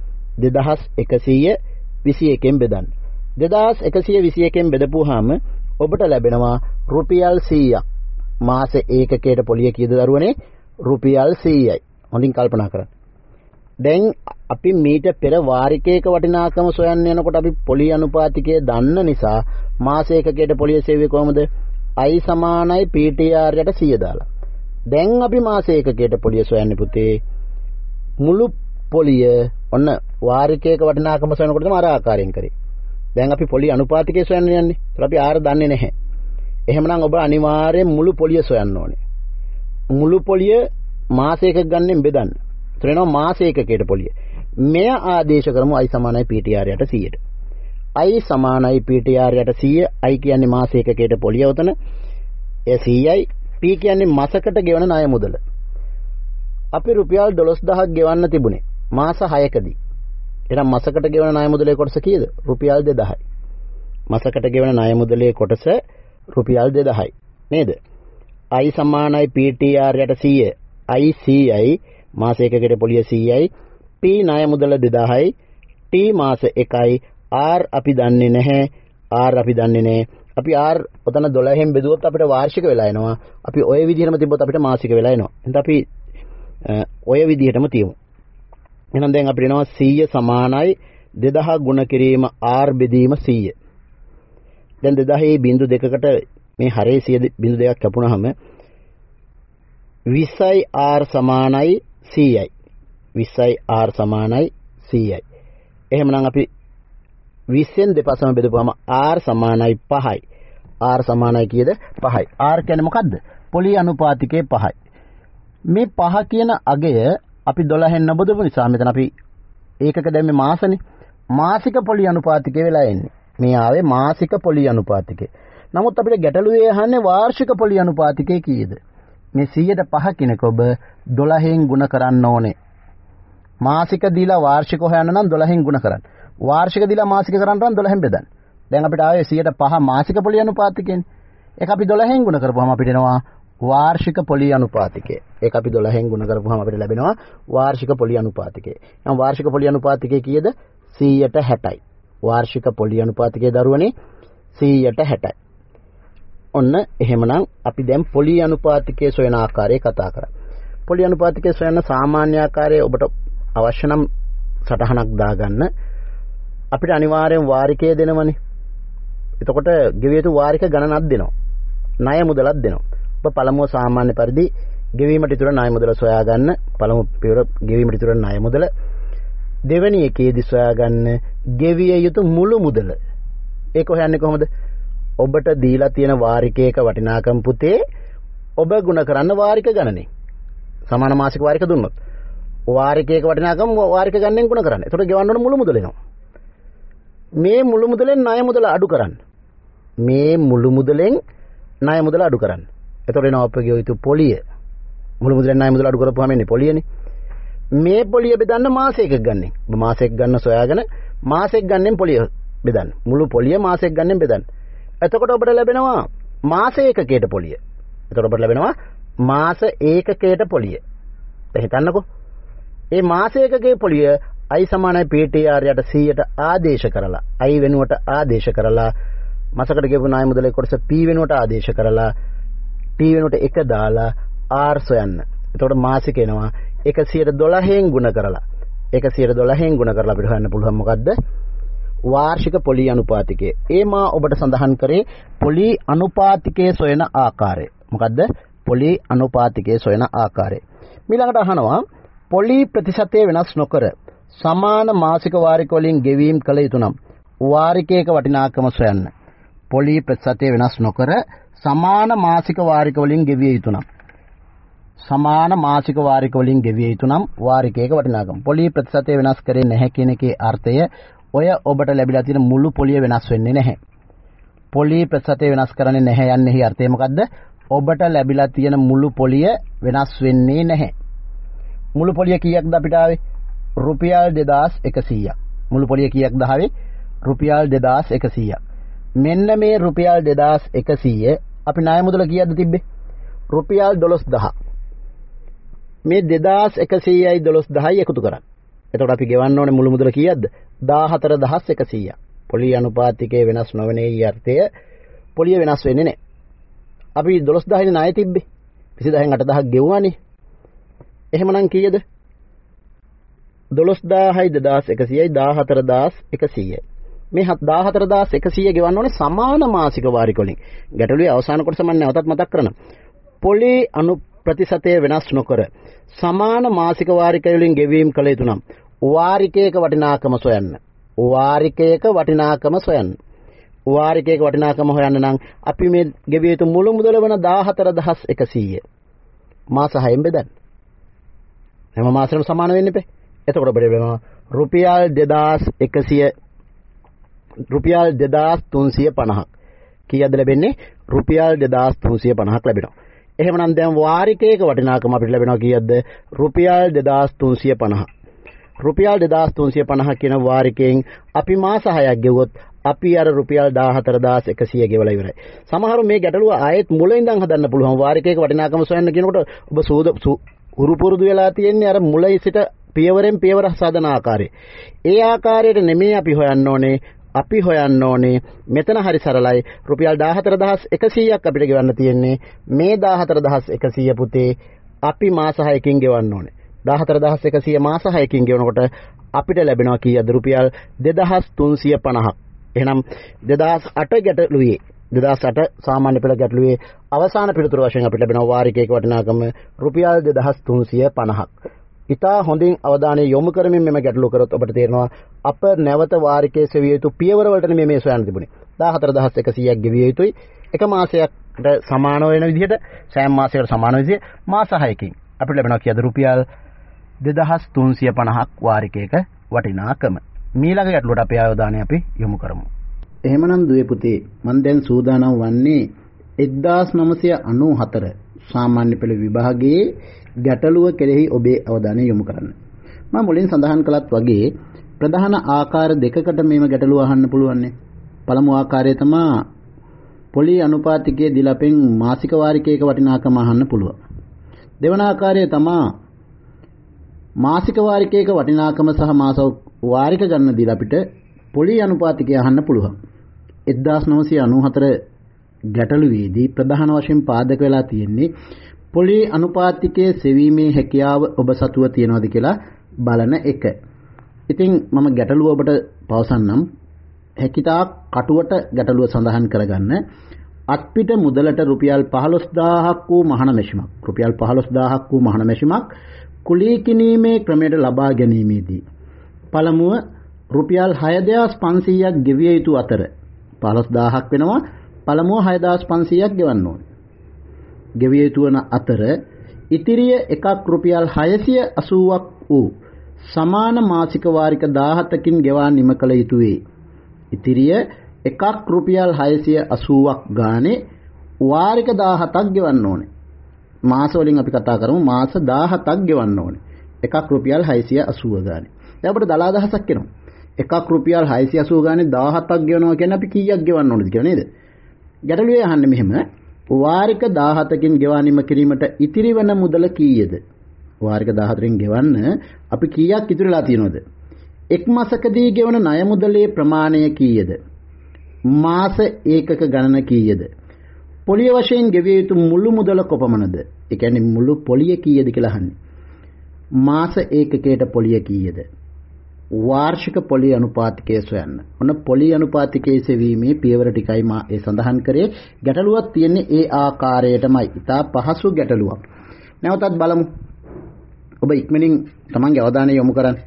2121න් බෙදන්න. 2121න් බෙදපුවාම ඔබට ලැබෙනවා රුපියල් 100ක්. මාස ඒකකයට පොලිය කීයද දරුවනේ? රුපියල් 100යි. හොඳින් කල්පනා කරන්න. දැන් අපි මීට පෙර වාරිකයක වටිනාකම සොයන්න යනකොට අපි පොලිය අනුපාතිකය දන්න නිසා මාස ඒකකයට පොලිය සෙව්වේ කොහොමද? i සමානයි PTR යට 100 දාලා. දැන් අපි මාස ඒකකයට පොලිය සොයන්නේ පුතේ. මුළු පොලිය ඔන්න වාරිකයක වටිනාකම සොයනකොටම අර ආකාරයෙන් කරේ. දැන් අපි පොලිය අනුපාතිකය සොයන්න යන්නේ. ඒත් අපි R දන්නේ නැහැ. එහෙමනම් ඔබ අනිවාර්යෙන් මුළු පොලිය සොයන්න ඕනේ. මුළු පොලිය මාස එකක ගන්නෙන් බෙදන්න. ඒතර එනවා මාස ඒකකයට පොලිය. මෙය ආදේශ කරමු i සමානයි PTR යට 100ට. i සමානයි PTR යට 100. i කියන්නේ මාස ඒකකයට පොලිය උතන. ඒ 100යි. p කියන්නේ මාසකට ගෙවන ණය මුදල. අපි රුපියල් 12000ක් ගෙවන්න තිබුණේ මාස 6කදී. එහෙනම් මාසකට ගෙවන ණය මුදලේ කොටස කීයද? රුපියල් 2000යි. මාසකට ගෙවන ණය මුදලේ කොටස රුපියල් 2000යි. නේද? i සමානයි PTR යට 100. i 100යි. මාස එකකට පොලිය 100යි. p ණය මුදල 2000යි. t මාස 1යි. r අපි දන්නේ නැහැ. r අපි දන්නේ නැහැ. අපි r ඔතන 12න් බෙදුවොත් අපිට වාර්ෂික වෙලා එනවා. අපි ওই විදිහටම තිබ්බොත් අපිට මාසික වෙලා එනවා. එහෙනම් අපි ඔය විදිහටම තියමු. එහෙනම් දැන් අපිට එනවා 100 සමානයි 2000 ගුණ කිරීම r බෙදීම 100. දැන් 2000 බිංදු දෙකකට මේ හරේ 100 බිංදු දෙකක් කැපුණාම 20යි r සමානයි 100යි. 20යි r සමානයි 100යි. එහෙමනම් අපි 20න් දෙපසම බෙදපුවම r සමානයි 5යි. r සමානයි කීයද? 5යි. r කියන්නේ මොකද්ද? පොලි අනුපාතිකයේ 5යි. මේ 5 කියන අගය අපි 12න් නොබදපු නිසා මෙතන අපි ඒකක දැම්මේ මාසනේ. මාසික පොලි අනුපාතිකය වෙලා එන්නේ. මේ ආවේ මාසික පොලි අනුපාතිකය. නමුත් අපිට ගැටලුවේ අහන්නේ වාර්ෂික පොලි අනුපාතිකය කීයද? මේ 100ට 5 කෙනෙක් ඔබ 12න් ගුණ කරන්න ඕනේ. මාසික දීලා වාර්ෂික හොයන්න නම් 12න් ගුණ කරන්න. වාර්ෂික දීලා මාසික කරන්න නම් 12න් බෙදන්න. දැන් අපිට ආවේ 100ට 5 මාසික පොලි අනුපාතිකයනේ. ඒක අපි 12න් ගුණ කරපුවාම අපිට එනවා වාර්ෂික පොලි අනුපාතිකය. ඒක අපි 12න් ගුණ කරපුවාම අපිට ලැබෙනවා වාර්ෂික පොලි අනුපාතිකය. එහෙනම් වාර්ෂික පොලි අනුපාතිකය කීයද? 100ට 60යි. වාර්ෂික පොලි අනුපාතිකයේ දරුවනේ 100ට 60යි. ඔන්න එහෙමනම් අපි දැන් පොලි අනුපාතිකයේ සොයන ආකාරය කතා කරා. පොලි අනුපාතිකයේ සොයන සාමාන්‍ය ආකාරය ඔබට අවශ්‍ය නම් සටහනක් දාගන්න. අපිට අනිවාර්යෙන් වාරිකය දෙනවනේ. එතකොට ගෙවිය යුතු වාරික ගණනක් දෙනවා. ණය මුදලක් දෙනවා. ඔබ පළමුව සාමාන්‍ය පරිදි ගෙවීමට ඉතුරු ණය මුදල සොයා ගන්න. පළමු පියවර ගෙවීමට ඉතුරු ණය මුදල. දෙවෙනි එකේදී සොයා ගන්න ගෙවිය යුතු මුළු මුදල. ඒක හොයන්නේ කොහොමද? ඔබට දීලා තියෙන වාරිකයක වටිනාකම පුතේ ඔබ ගුණ කරන්න වාරික ගණනේ. සමාන මාසික වාරික දුන්නොත් වාරිකයක වටිනාකම වාරික ගණනෙන් ගුණ කරන්න. එතකොට ගෙවන්න ඕන මුළු මුදල එනවා. මේ මුළු මුදලෙන් ණය මුදල අඩු කරන්න. මේ මුළු මුදලෙන් ණය මුදල අඩු කරන්න. එතකොට එනවා අපගේ යුතු පොලිය. මුළු මුදලෙන් ණය මුදල අඩු කරපුවාම එන්නේ පොලියනේ. මේ පොලිය බෙදන්න මාසයක ගන්නෙ. ඔබ මාසයක ගන්න සොයාගෙන මාසයක ගන්නෙන් පොලිය බෙදන්න. මුළු පොලිය මාසයක ගන්නෙන් බෙදන්න. එතකොට ඔබට ලැබෙනවා මාස ඒකකයට පොලිය. එතකොට ඔබට ලැබෙනවා මාස ඒකකයට පොලිය. දැන් හිතන්නකෝ. මේ මාස ඒකකයේ පොලිය i සමානයි PTR යට 100ට ආදේශ කරලා i වෙනුවට ආදේශ කරලා මාසකට ගෙවපු ණය මුදලේ කොටස p වෙනුවට ආදේශ කරලා t වෙනුවට 1 දාලා r සොයන්න. එතකොට මාසික එනවා 112න් ගුණ කරලා 112න් ගුණ කරලා අපිට හොයන්න පුළුවන් මොකද්ද? වාර්ෂික පොලි අනුපාතිකය. ඒ මා ඔබට සඳහන් කරේ පොලි අනුපාතිකයේ සොයන ආකාරය. මොකද්ද? පොලි අනුපාතිකයේ සොයන ආකාරය. ඊළඟට අහනවා පොලි ප්‍රතිශතය වෙනස් නොකර සමාන මාසික වාරික වලින් ගෙවීම් කළ යුතු නම් වාරිකයක වටිනාකම සොයන්න. පොලි ප්‍රතිශතය වෙනස් නොකර සමාන මාසික වාරික වලින් ගෙවිය යුතු නම් සමාන මාසික වාරික වලින් ගෙවිය යුතු නම් වාරිකයක වටිනාකම. පොලි ප්‍රතිශතය වෙනස් කරේ නැහැ කියන එකේ අර්ථය ඔය ඔබට ලැබිලා තියෙන මුළු පොලිය වෙනස් වෙන්නේ නැහැ. පොලි ප්‍රතිශතය වෙනස් කරන්නේ නැහැ යන්නේ අර්ථය මොකද්ද? ඔබට ලැබිලා තියෙන මුළු පොලිය වෙනස් වෙන්නේ නැහැ. මුළු පොලිය කීයක්ද අපිට ආවේ? රුපියල් 2100ක්. මුළු පොලිය කීයක්ද ආවේ? රුපියල් 2100ක්. මෙන්න මේ රුපියල් 2100 අපි ණය මුදල කීයක්ද තිබ්බේ? රුපියල් 12000. මේ 2100යි 12000යි එකතු කරන්න. එතකොට අපි ගෙවන්න ඕනේ මුළු මුදල කීයක්ද? 14100ක්. පොලි අනුපාතිකයේ වෙනස් නොවන අර්ථය පොලිය වෙනස් වෙන්නේ නැහැ. අපි 12000 ණය තිබ්බේ. 20000න් 8000ක් ගෙවුවානේ. එහෙමනම් කීයද? 12000යි 2100යි 14100යි. මේ 14100 ගෙවන්න ඕනේ සමාන මාසික වාරික වලින්. ගැටලුවේ අවසාන කොටස මම නැවතත් මතක් කරනවා. පොලි අනු ප්‍රතිශතය වෙනස් නොකර සමාන මාසික වාරික වලින් ගෙවීම කළ යුතු නම් වාරිකයක වටිනාකම සොයන්න. වාරිකයක වටිනාකම සොයන්න. වාරිකයක වටිනාකම හොයන්න නම් අපි මේ ගෙවිය යුතු මුළු මුදල වන 14100 මාස 6න් බෙදන්න. හැම මාසෙම සමාන වෙන්න ඉපේ. එතකොට අපිට වෙනවා රුපියල් 2350ක්. කීයද ලැබෙන්නේ? රුපියල් 2350ක් ලැබෙනවා. එහෙමනම් දැන් වාරිකයක වටිනාකම අපිට ලැබෙනවා කීයද? රුපියල් 2350. රුපියල් 2350 කියන වාරිකයෙන් අපි මාස 6ක් ගෙවුවොත් අපි අර රුපියල් 14100 ගෙවලා ඉවරයි. සමහරු මේ ගැටලුව ආයෙත් මුල ඉඳන් හදන්න පුළුවන්. වාරිකයක වටිනාකම සොයන්න කියනකොට ඔබ උරු පුරුදු වෙලා තියෙන්නේ අර මුලින් සිට පියවරෙන් පියවර සාධන ආකාරයේ. ඒ ආකාරයට නෙමෙයි අපි හොයන්න ඕනේ. අපි හොයන්න ඕනේ මෙතන හරි සරලයි. රුපියල් 14100ක් අපිට ගෙවන්න තියෙන්නේ. මේ 14100 පුතේ අපි මාස 6කින් ගෙවන්න ඕනේ. 14100 මාස 6කින් ගෙවනකොට අපිට ලැබෙනවා කීයද? රුපියල් 2350ක්. එහෙනම් 2008 ගැටලුවේ 2008 සාමාන්‍ය පෙළ ගැටලුවේ අවසාන පිළිතුර වශයෙන් අපිට ලැබෙනවා වාරිකයක වටිනාකම රුපියල් 2350ක්. ඉතා හොඳින් අවධානය යොමු කරමින් මෙම ගැටලුව කරොත් ඔබට තේරෙනවා අප නැවත වාරිකයේ සෙවිය යුතු පියවර වලට නෙමෙයි මේ සොයන්න තිබුණේ. 14100ක් ගෙවිය යුතුයි. එක මාසයකට සමාන වෙන විදිහට සෑම මාසයකට සමාන විදිහට මාස 6කින් අපිට ලැබෙනවා කීයද? රුපියල් 2350ක් වාරිකයක වටිනාකම. මීළඟ ගැටලුවට අපේ අවධානය අපි යොමු කරමු. එහෙමනම් දුවේ පුතේ මම දැන් සූදානම් වන්නේ 1994 සාමාන්‍ය පෙළ විභාගයේ ගැටලුව කෙරෙහි ඔබේ අවධානය යොමු කරන්න. මම මුලින් සඳහන් කළත් වගේ ප්‍රධාන ආකාර දෙකකට මේම ගැටලුව අහන්න පුළුවන්. පළමු ආකාරය තමයි පොලි අනුපාතිකයේ දිලපෙන් මාසික වාරිකයක වටිනාකම අහන්න පුළුවන්. දෙවන ආකාරය තමයි මාසික වාරිකයක වටිනාකම සහ මාස වාරික ගන්න දීලා අපිට පොලි අනුපාතිකය අහන්න පුළුවන්. 1994 ගැටලුවේදී ප්‍රධාන වශයෙන් පාදක වෙලා තියෙන්නේ පොලි අනුපාතිකයේ සෙවීමේ හැකියාව ඔබ සතුව තියනවාද කියලා බලන එක. ඉතින් මම ගැටලුව ඔබට පවසන්නම්. හැකිතා කටුවට ගැටලුව සඳහන් කරගන්න. අත්පිට මුදලට රුපියල් 15000ක් වූ මහණ මැෂිමක්. රුපියල් 15000ක් වූ මහණ මැෂිමක් කුලී කිනීමේ ක්‍රමයට ලබා ගැනීමේදී පළමුව රුපියල් 6500ක් ගෙවිය යුතු අතර 15000ක් වෙනවා. පළමුව 6500ක් ගෙවන්න ඕනේ. ගෙවිය යුතු වන අතර ඉතිරිය එකක් රුපියල් 680ක් වූ සමාන මාසික වාරික 17කින් ගෙවා නිම කළ යුතු වේ. ඉතිරිය එකක් රුපියල් 680ක් ගානේ වාරික 17ක් ගෙවන්න ඕනේ. මාස වලින් අපි කතා කරමු. මාස 17ක් ගෙවන්න ඕනේ. එකක් රුපියල් 680 ගානේ. දැන් අපිට දලා අදහසක් එනවා. එකක් රුපියල් 680 ගානේ 17ක් ගෙවනවා කියන්නේ අපි කීයක් ගෙවන්න ඕනද කියලා නේද? ගැටලුවේ අහන්නේ මෙහෙම. වාරික 17කින් ගෙවා නිම කිරීමට ඉතිරි වන මුදල කීයද? වාරික 14කින් ගෙවන්න අපි කීයක් ඉතිරිලා තියෙනවද? එක් මාසකදී ගෙවන ණය මුදලේ ප්‍රමාණය කීයද? මාස ඒකක ගණන කීයද? පොලිය වශයෙන් ගෙවිය යුතු මුළු මුදල කොපමණද? ඒ කියන්නේ මුළු පොලිය කීයද කියලා අහන්නේ. මාස ඒකකයට පොලිය කීයද? වාර්ෂික පොලි අනුපාතිකය සොයන්න. ඔන්න පොලි අනුපාතිකයේ සෙවීමේ පියවර ටිකයි මා ඒ සඳහන් කරේ. ගැටලුවක් තියෙන්නේ ඒ ආකාරයටමයි. ඉතා පහසු ගැටලුවක්. නැවතත් බලමු. ඔබ ඉක්මනින් තමන්ගේ අවධානය යොමු කරන්න.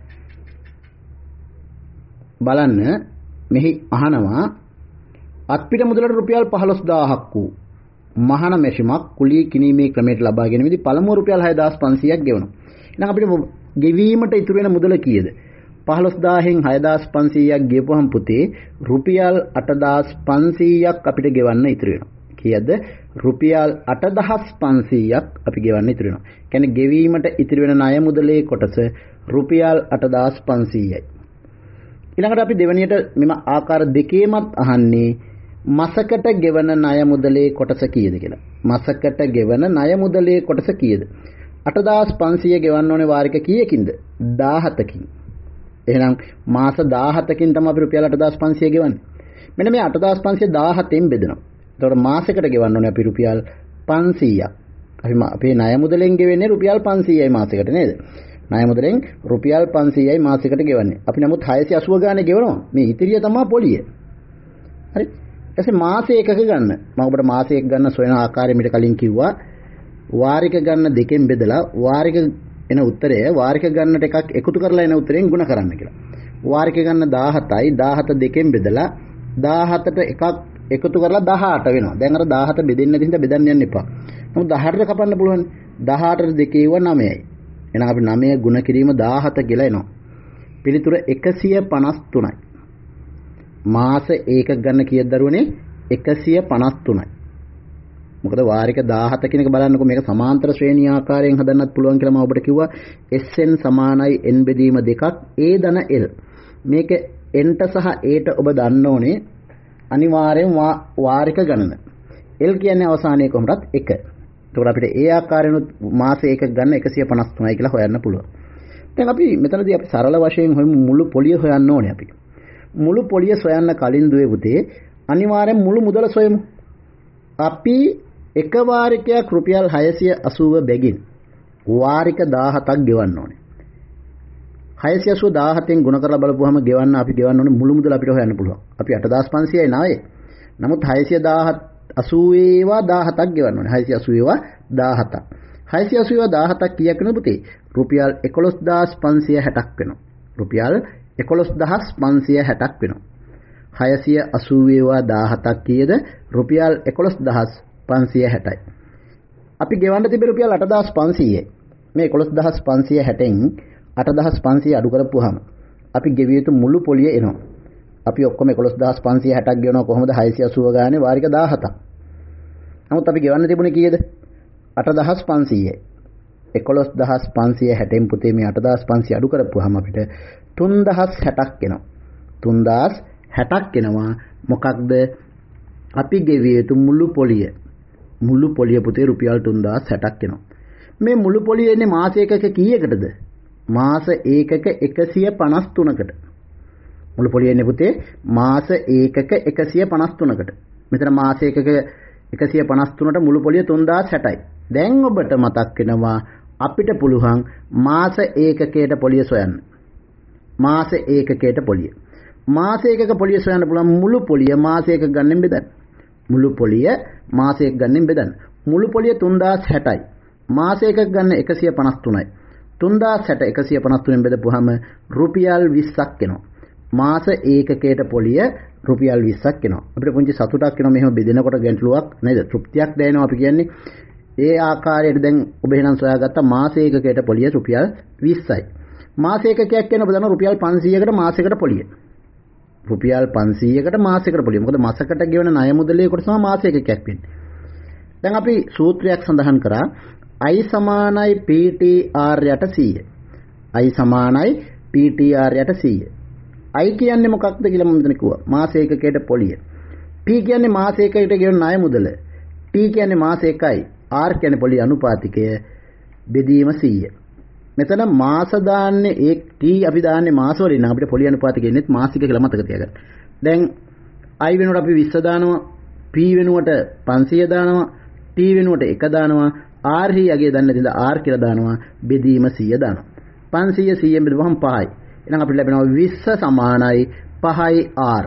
බලන්න මෙහි අහනවා අත්පිට මුදලට රුපියල් 15000ක් වූ මහණ මැෂිමක් කුලී කිනීමේ ක්‍රමයට ලබා ගැනීමේදී පළමුව රුපියල් 6500ක් ගෙවනවා. එහෙනම් අපිට ගෙවීමට ඉතුරු වෙන මුදල කීයද? 15000න් 6500ක් ගෙවපුවහම පුතේ රුපියල් 8500ක් අපිට ගෙවන්න ඉතුරු වෙනවා. කීයද? රුපියල් 8500ක් අපි ගෙවන්න ඉතුරු වෙනවා. කියන්නේ ගෙවීමට ඉතුරු වෙන ණය මුදලේ කොටස රුපියල් 8500යි. ඊළඟට අපි දෙවැනියට මෙම ආකාර දෙකේමත් අහන්නේ මාසකට ගෙවන ණය මුදලේ කොටස කීයද කියලා. මාසකට ගෙවන ණය මුදලේ කොටස කීයද? 8500 ගෙවන්න ඕනේ වාරික කීයකින්ද? 17කින්. එහෙනම් මාස 17කින් තමයි අපි රුපියල් 8500 ගෙවන්නේ. මෙන්න මේ 8500 17න් බෙදෙනවා. එතකොට මාසයකට ගෙවන්න ඕනේ අපි රුපියල් 500ක්. අපි අපේ ණය මුදලෙන් ගෙවෙන්නේ රුපියල් 500යි මාසයකට නේද? ණය මුදලෙන් රුපියල් 500යි මාසෙකට ගෙවන්නේ. අපි නමුත් 680 ගානේ ගෙවනවා. මේ ඉතිරිය තමයි පොලිය. හරි. ඊපස්සේ මාසෙ එකක ගන්න. මම ඔබට මාසෙ එක ගන්න සොයන ආකාරය මීට කලින් කිව්වා. වාරික ගන්න දෙකෙන් බෙදලා වාරික එන උත්තරය වාරික ගන්නට එකක් එකතු කරලා එන උත්තරෙන් ගුණ කරන්න කියලා. වාරික ගන්න 17යි 17 දෙකෙන් බෙදලා 17ට එකක් එකතු කරලා 18 වෙනවා. දැන් අර 17 බෙදෙන්නේ නැති හින්දා බෙදන්න යන්න එපා. නමුත් 18ට කපන්න පුළුවන්. 18ට දෙකේ ඉව 9යි. එහෙනම් අපි 9 ගුණ කිරීම 17 කියලා එනවා. පිළිතුර 153යි. මාස ඒකක ගන්න කීයද දරුවනේ? 153යි. මොකද වාරික 17 කියන එක බලන්නකො මේක සමාන්තර ශ්‍රේණී ආකාරයෙන් හදන්නත් පුළුවන් කියලා මම ඔබට කිව්වා. SN සමානයි n බෙදීම දෙකක් a ධන l. මේක n ට සහ a ට ඔබ දන්න ඕනේ අනිවාර්යෙන් වාරික ගණන. l කියන්නේ අවසානයේ කොහොමදත් 1. ඒකට අපිට ඒ ආකාරයෙන් මාස ඒකක ගන්න 153යි කියලා හොයන්න පුළුවන්. දැන් අපි මෙතනදී අපි සරල වශයෙන් මුළු පොලිය හොයන්න ඕනේ අපි. මුළු පොලිය සොයන්න කලින් දුවේ පුතේ අනිවාර්යෙන් මුළු මුදල සොයමු. අපි එක වාරිකයක් රුපියල් 680 බැගින් වාරික 17ක් ගෙවන්න ඕනේ. 680 17න් ගුණ කරලා බලපුවහම ගෙවන්න අපි ගෙවන්න ඕනේ මුළු මුදල අපිට හොයන්න පුළුවන්. අපි 8500යි නාවේ. නමුත් 680 ඒවා 17ක් ගෙවන්න ඕනේ. 680 ඒවා 17ක්. 680 ඒවා 17ක් කීයක් වෙනවද පුතේ? රුපියල් 11560ක් වෙනවා. රුපියල් 11560ක් වෙනවා. 680 ඒවා 17ක් කීයද? රුපියල් 11560යි. අපි ගෙවන්න තිබෙ රුපියල් 8500යි. මේ 11560න් 8500 අඩු කරපුවාම අපි ගෙවිය යුතු මුළු පොලිය එනවා. අපි ඔක්කොම 11560ක් ගෙවනවා කොහොමද 680 ගානේ වාරික 17ක්. නමුත් අපි ගෙවන්න තිබුණේ කීයද? 8500යි. 11560න් පුතේ මේ 8500 අඩු කරපුවාම අපිට 3060ක් එනවා. 3060ක් එනවා. මොකක්ද? අපි ගෙවිය යුතු මුළු පොලිය. මුළු පොලිය පුතේ රුපියල් 3060ක් එනවා. මේ මුළු පොලිය එන්නේ මාස එකක කීයකටද? මාස ඒකක 153කට. මුළු පොලිය එන්නේ පුතේ මාස ඒකක 153කට. මෙතන මාස ඒකක 153ට මුළු පොලිය 3060යි. දැන් ඔබට මතක් වෙනවා අපිට පුළුවන් මාස ඒකකයට පොලිය සොයන්න. මාස ඒකකයට පොලිය. මාස ඒකක පොලිය සොයන්න පුළුවන් මුළු පොලිය මාස ඒකක ගන්නෙන් බෙදන්න. මුළු පොලිය මාස ඒකක ගන්නෙන් බෙදන්න. මුළු පොලිය 3060යි. මාස ඒකක ගන්න 153යි. 3060 153න් බෙදපුවාම රුපියල් 20ක් එනවා. මාස ඒකකයට පොලිය රුපියල් 20ක් එනවා. අපිට පුංචි සතුටක් එනවා මෙහෙම බෙදෙනකොට ගැටලුවක් නේද? තෘප්තියක් දැනෙනවා අපි කියන්නේ. ඒ ආකාරයට දැන් ඔබ එහෙනම් සොයාගත්ත මාස ඒකකයට පොලිය රුපියල් 20යි. මාස ඒකකයක් කියන ඔබ දන්නවා රුපියල් 500කට මාසයකට පොලිය. රුපියල් 500කට මාසයකට පොලිය. මොකද මාසකට ගෙවන ණය මුදලේ කොට තමයි මාස ඒකකයක් වෙන්නේ. දැන් අපි සූත්‍රයක් සඳහන් කරා I සමානයි PTR යට 100. I සමානයි PTR යට 100. I කියන්නේ මොකක්ද කියලා මම මෙතන කිව්වා. මාස ඒකකයට පොලිය. P කියන්නේ මාස ඒකකයට ගෙවන ණය මුදල. T කියන්නේ මාස එකයි. R කියන්නේ පොලිය අනුපාතිකය බෙදීම 100. මෙතන මාස දාන්නේ ඒ T අපි දාන්නේ මාස වලින් නම් අපිට පොලිය අනුපාතිකය එන්නේ මාසික කියලා මතක තියාගන්න. දැන් I වෙනුවට අපි 20 දානවා. P වෙනුවට 500 දානවා. T වෙනුවට 1 දානවා. R හියගේ දන්නේ නැතිද R කියලා දානවා. බෙදීම 100 දානවා. 500 100ෙන් බෙදුවහම 5යි. එහෙනම් අපිට ලැබෙනවා 20 සමානයි 5යි R.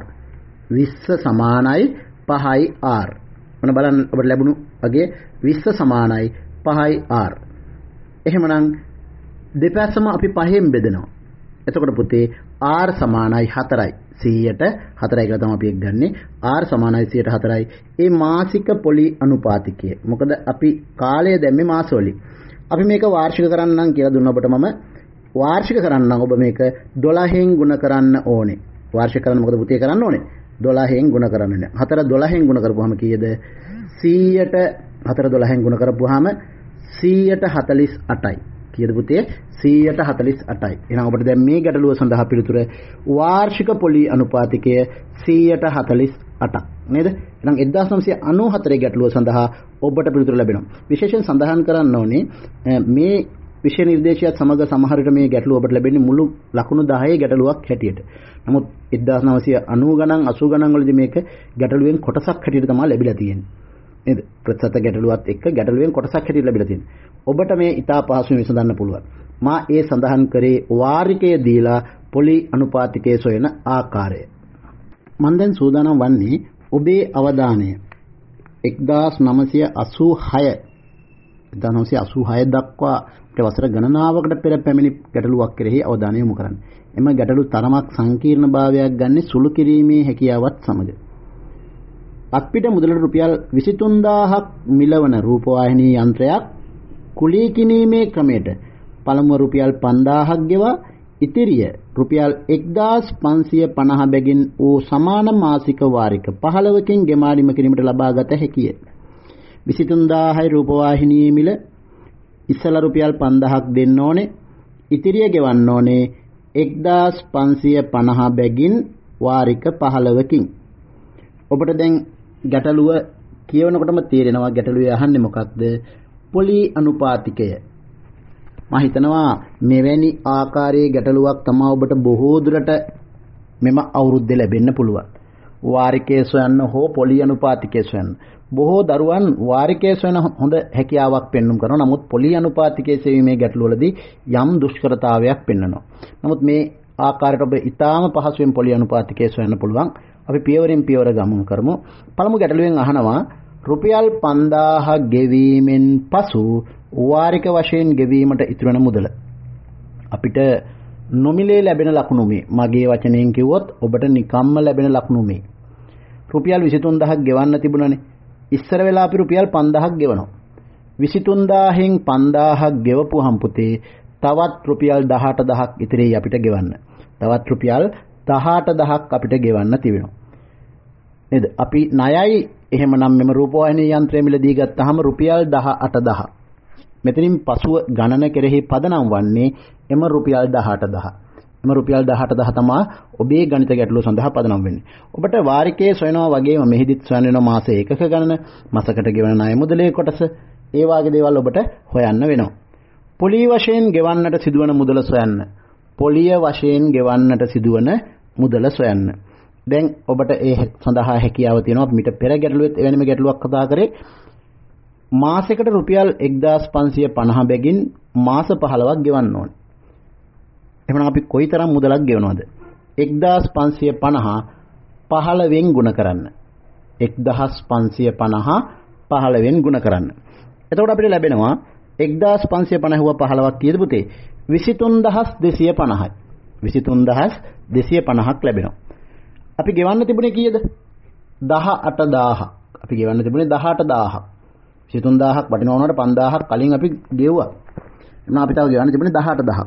20 සමානයි 5යි R. මොන බලන්න ඔබට ලැබුණු වගේ 20 සමානයි 5යි R. එහෙමනම් දෙපැත්තම අපි 5ෙන් බෙදනවා. එතකොට පුතේ R සමානයි 4යි. 100ට 4යි කියලා තමයි අපි එක ගන්නෙ. R සමානයි 104යි. ඒ මාසික පොලි අනුපාතිකය. මොකද අපි කාලය දැම්මේ මාසවලින්. අපි මේක වාර්ෂික කරන්නම් කියලා දුන්න ඔබට මම වාර්ෂික කරන්නම් ඔබ මේක 12න් ගුණ කරන්න ඕනේ. වාර්ෂික කරන්න මොකද පුතේ කරන්න ඕනේ? 12න් ගුණ කරන්න ඕනේ. 4 12න් ගුණ කරපුවාම කීයද? 100ට 4 12න් ගුණ කරපුවාම 148යි. කීයද පුතේ? 148යි. එහෙනම් ඔබට දැන් මේ ගැටලුව සඳහා පිළිතුර වාර්ෂික පොලි අනුපාතිකය 148ක් නේද? එහෙනම් 1994 ගැටලුව සඳහා ඔබට පිළිතුර ලැබෙනවා. විශේෂයෙන් සඳහන් කරන්න ඕනේ මේ විෂය නිර්දේශයත් සමග සමහර විට මේ ගැටලුව ඔබට ලැබෙන්නේ මුළු ලකුණු 10 ගැටලුවක් හැටියට. නමුත් 1990 ගණන් 80 ගණන් වලදී මේක ගැටලුවෙන් කොටසක් හැටියට තමයි ලැබිලා තියෙන්නේ. නේද? ප්‍රතිශත ගැටලුවත් එක්ක ගැටලුවෙන් කොටසක් හැටියට ලැබිලා තියෙනවා. ඔබට මේ ඉතා පහසුවෙන් විසඳන්න පුළුවන්. මා ඒ සඳහන් කරේ වාරිකය දීලා පොලි අනුපාතිකයේ සොයන ආකාරය. මම දැන් සූදානම් වන්නේ ඔබේ අවධානය 1986 දක්වා වසර ගණනාවකට පෙර පැමිණි ගැටලුවක් කෙරෙහි අවධානය යොමු කරන්න. එම ගැටලු තරමක් සංකීර්ණභාවයක් ගන්න සුළු කිරීමේ හැකියාවත් සමග අත්පිට මුදලට රුපියල් 23000ක් මිලවන රූපවාහිනී යන්ත්‍රයක් කුලී කිනීමේ ක්‍රමයට පළමුව රුපියල් 5000ක් ගෙවා ඉතිරිය රුපියල් 1550 බැගින් වූ සමාන මාසික වාරික 15කින් ගෙමාඩිම කිරීමට ලබාගත හැකිය. 23000යි රූපවාහිනී මිල ඉස්සලා රුපියල් 5000ක් දෙන්න ඕනේ. ඉතිරිය ගෙවන්න ඕනේ 1550 බැගින් වාරික 15කින්. ඔබට දැන් ගැටලුව කියවනකොටම තේරෙනවා ගැටලුවේ අහන්නේ මොකක්ද? පොලි අනුපාතිකය. මම හිතනවා මෙවැනි ආකාරයේ ගැටලුවක් තමයි ඔබට බොහෝ දුරට මෙම අවුරුද්දේ ලැබෙන්න පුළුවන්. වාරිකයේ සොයන්න හෝ පොලි අනුපාතිකයේ සොයන්න. බොහෝ දරුවන් වාරිකයේ සොයන හොඳ හැකියාවක් පෙන්වුම් කරනවා. නමුත් පොලි අනුපාතිකයේ සෙවීමේ ගැටලුවලදී යම් දුෂ්කරතාවයක් පෙන්වනවා. නමුත් මේ ආකාරයට ඔබ ඊටාම පහසුවෙන් පොලි අනුපාතිකයේ සොයන්න පුළුවන්. අපි පියවරෙන් පියවර ගමන් කරමු. පළමු ගැටලුවෙන් අහනවා රුපියල් 5000 ගෙවීමෙන් පසු වාරික වශයෙන් ගෙවීමට ඉතුරු වෙන මුදල. අපිට නොමිලේ ලැබෙන ලකුණු මේ. මගේ වචනයෙන් කිව්වොත් ඔබට නිකම්ම ලැබෙන ලකුණු මේ. රුපියල් 23000ක් ගෙවන්න තිබුණානේ. ඉස්සර වෙලා අපි රුපියල් 5000ක් ගෙවනවා. 23000න් 5000ක් ගෙවපුවහම පුතේ තවත් රුපියල් 18000ක් ඉතිරියි අපිට ගෙවන්න. තවත් රුපියල් 18000ක් අපිට ගෙවන්න තිබෙනවා. නේද? අපි ණයයි එහෙමනම් මෙම රූපවාහිනී යන්ත්‍රය මිලදී ගත්තාම රුපියල් 18000. මෙතනින් පසුව ගණන කෙරෙහි පදනම් වන්නේ එම රුපියල් 18000. එම රුපියල් 18000 තමයි ඔබේ ගණිත ගැටලුව සඳහා පදනම් වෙන්නේ. ඔබට වාරිකයේ සොයනවා වගේම මෙහිදිත් සොයන වෙනවා මාස ඒකක ගණන, මාසකට ගෙවන ණය මුදලේ කොටස, ඒ වාගේ දේවල් ඔබට හොයන්න වෙනවා. පොලිය වශයෙන් ගෙවන්නට සිදුවන මුදල සොයන්න. පොලිය වශයෙන් ගෙවන්නට සිදුවන මුදල සොයන්න. දැන් ඔබට ඒ සඳහා හැකියාව තියෙනවා. අපි මිට පෙර ගැටලුවෙත් එවැනිම ගැටලුවක් කතා කරේ. මාසයකට රුපියල් 1550 බැගින් මාස 15ක් ගෙවන්න ඕනේ. එහෙනම් අපි කොයිතරම් මුදලක් ගෙවනවද? 1550 15ෙන් ගුණ කරන්න. 1550 15ෙන් ගුණ කරන්න. එතකොට අපිට ලැබෙනවා 1550 හුව 15ක් කීයද පුතේ? 23250යි. 23250ක් ලැබෙනවා. අපි ගෙවන්න තිබුණේ කීයද? 18000ක්. අපි ගෙවන්න තිබුණේ 18000ක්. 23000ක් වටිනා වුණාට 5000ක් කලින් අපි ගෙවුවා. එහෙනම් අපි තව ගෙවන්න තිබුණේ 18000ක්.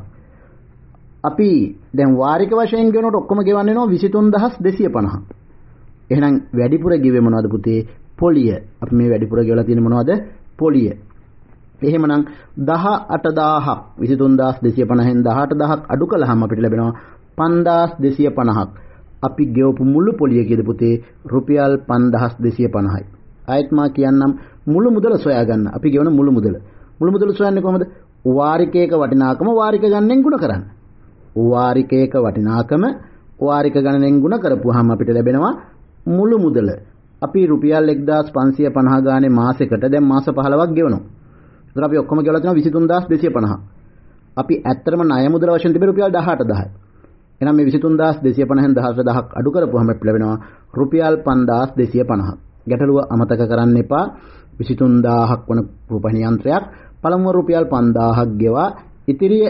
අපි දැන් වාරික වශයෙන් ගෙවනකොට ඔක්කොම ගෙවන්න වෙනවා 23250. එහෙනම් වැඩිපුර ගෙවේ මොනවද පුතේ? පොලිය. අපි මේ වැඩිපුර ගෙවලා තියෙන්නේ මොනවද? පොලිය. එහෙමනම් 18000ක් 23250න් 18000ක් අඩු කළාම අපිට ලැබෙනවා 5250ක්. අපි ගෙවපු මුළු පොලිය කීයද පුතේ? රුපියල් 5250යි. ආයෙත් මා කියන්නම් මුළු මුදල සොයා ගන්න. අපි ගෙවන මුළු මුදල. මුළු මුදල සොයන්නේ කොහොමද? වාරිකයක වටිනාකම වාරික ගණනෙන් ගුණ කරන්න. වාරිකයක වටිනාකම වාරික ගණනෙන් ගුණ කරපුවාම අපිට ලැබෙනවා මුළු මුදල. අපි රුපියල් 1550 ගානේ මාසෙකට දැන් මාස 15ක් ගෙවනවා. ඒතර අපි ඔක්කොම ගෙවලා තියෙනවා 23250. අපි ඇත්තටම ණය මුදල වශයෙන් තිබෙන රුපියල් 18000යි. එහෙනම් මේ 23250න් 18000ක් අඩු කරපුවාම අපිට ලැබෙනවා රුපියල් 5250. ගැටලුව අමතක කරන්න එපා. 23000ක් වන රූපවාහිනී යන්ත්‍රයක් පළමුව රුපියල් 5000ක් ගෙවා ඉතිරිය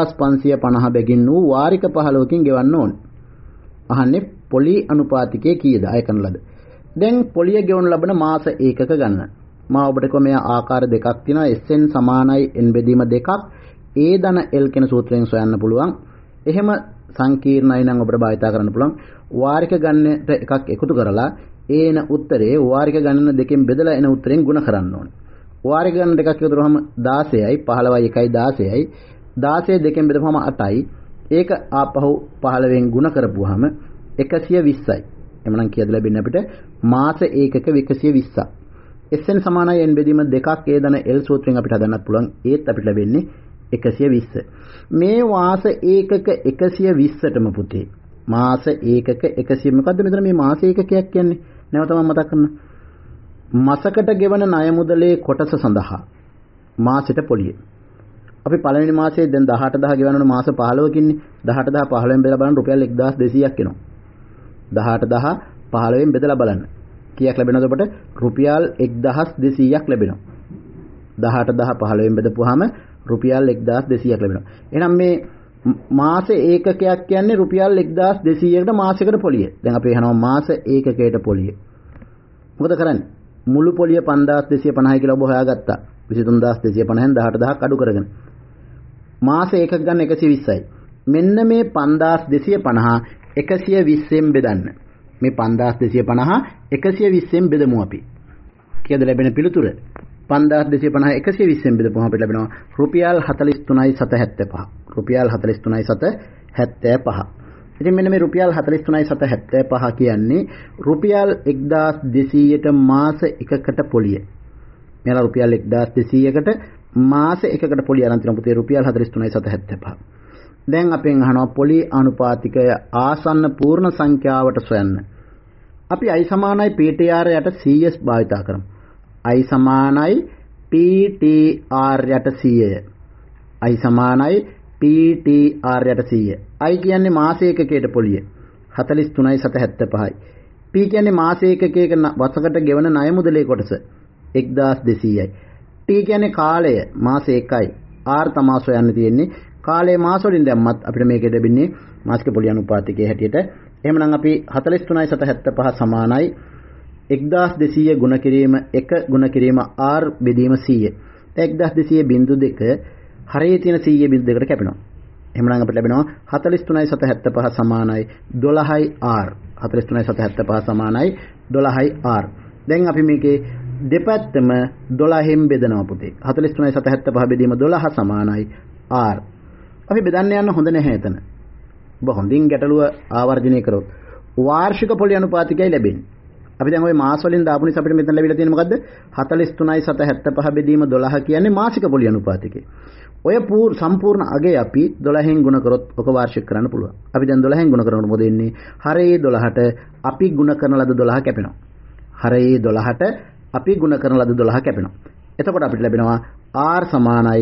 1550 බැගින් වූ වාරික 15කින් ගෙවන්න ඕනේ. අහන්නේ පොලි අනුපාතිකයේ කීයද අය කරන ලද. දැන් පොලිය ගෙවන ලබන මාස ඒකක ගන්න. මා ඔබට කිව්වා මේ ආකාර දෙකක් තියෙනවා. SN සමානයි N බෙදීම දෙකක්. A ධන L කියන සූත්‍රයෙන් සොයන්න පුළුවන්. එහෙම සංකීර්ණයි නම් ඔබට භාවිතා කරන්න පුළුවන්. වාරික ගණනට එකක් එකතු කරලා එන උත්තරේ වාරික ගණන දෙකෙන් බෙදලා එන උත්තරෙන් ගුණ කරන්න ඕනේ. වාරික ගණන දෙකක් එකතු කරාම 16යි 15යි 1යි 16යි 16 දෙකෙන් බෙදපුවම 8යි. ඒක ආපහු 15ෙන් ගුණ කරපුවාම 120යි. එමනම් කීයද ලැබෙන්නේ අපිට? මාස ඒකක 120ක්. SN සමානයි N බෙදීම දෙකක් A ධන L සූත්‍රයෙන් අපිට හදන්නත් පුළුවන්. ඒත් අපිට ලැබෙන්නේ 120. මේ මාස ඒකක 120ටම පුතේ. මාස ඒකක 100 මොකද්ද මෙතන මේ මාස ඒකකයක් කියන්නේ? නැවත මම මතක් කරන්න. මාසකට ගෙවන ණය මුදලේ කොටස සඳහා මාසෙට පොලිය. අපි පළවෙනි මාසයේ දැන් 18000 ගෙවනවනේ මාස 15කින්නේ 18000 15න් බෙදලා බලන්න රුපියල් 1200ක් එනවා. 18000 15න් බෙදලා බලන්න. කීයක් ලැබෙනවද අපට? රුපියල් 1200ක් ලැබෙනවා. 18000 15න් බෙදපුවාම රුපියල් 1200ක් ලැබෙනවා. එහෙනම් මේ මාස ඒකකයක් කියන්නේ රුපියල් 1200කට මාසයකට පොලිය. දැන් අපි අහනවා මාස ඒකකයට පොලිය. මොකද කරන්නේ? මුළු පොලිය 5250 කියලා ඔබ හොයාගත්තා. 23250න් 18000ක් අඩු කරගෙන. මාස ඒකක ගන්න 120යි. මෙන්න මේ 5250 120න් බෙදන්න. මේ 5250 120න් බෙදමු අපි. කීයද ලැබෙන පිළිතුර? 5250 120න් බෙදපුවම අපිට ලැබෙනවා රුපියල් 43.75. රුපියල් 43.75. ඉතින් මෙන්න මේ රුපියල් 43.75 කියන්නේ රුපියල් 1200ට මාස එකකට පොලිය. මෙලා රුපියල් 1200කට මාස එකකට පොලිය අරන් තියෙන පුතේ රුපියල් 43.75. දැන් අපෙන් අහනවා පොලි අනුපාතිකය ආසන්න පූර්ණ සංඛ්‍යාවට සොයන්න. අපි i සමානයි ptr යට cs භාවිතා කරමු. i සමානයි ptr යට 100. i සමානයි ptr යට 100. i කියන්නේ මාස ඒකකයට පොලිය 43.75යි. p කියන්නේ මාස ඒකකයක වසකට ගෙවන ණය මුදලේ කොටස 1200යි. t කියන්නේ කාලය මාස 1යි. r තමයි සොයන්න තියෙන්නේ. කාලයේ මාස වලින් දැම්මත් අපිට මේකේ ලැබෙන්නේ මාසික පොලිය අනුපාතිකයේ හැටියට. එහෙමනම් අපි 43.75 සමානයි 1200 ගුණ කිරීම 1 ගුණ කිරීම r බෙදීම 100. දැන් 1200 බිංදු 2 හරේ තියෙන 100 බිංදු 2කට කැපෙනවා. එහෙමනම් අපිට ලැබෙනවා 43.75 සමානයි 12යි r. 43.75 සමානයි 12යි r. දැන් අපි මේකේ දෙපැත්තම 12න් බෙදනවා පුතේ. 43.75 බෙදීම 12 සමානයි r. අපි බෙදන්න යන්න හොඳ නැහැ එතන. ඔබ හොඳින් ගැටලුව ආවර්ජනය කරොත් වාර්ෂික පොලි අනුපාතිකයි ලැබෙන්නේ. අපි දැන් ওই මාස වලින් දාපු නිසා අපිට මෙතන ලැබිලා තියෙන්නේ මොකද්ද? 43.75 බෙදීම 12 කියන්නේ මාසික පොලි අනුපාතිකේ. ඔය සම්පූර්ණ අගේ අපි 12න් ගුණ කරොත් ඔක වාර්ෂික කරන්න පුළුවන්. අපි දැන් 12න් ගුණ කරනකොට මොකද වෙන්නේ? හරේ 12ට අපි ගුණ කරන ලද 12 කැපෙනවා. හරේ 12ට අපි ගුණ කරන ලද 12 කැපෙනවා. එතකොට අපිට ලැබෙනවා r සමානයි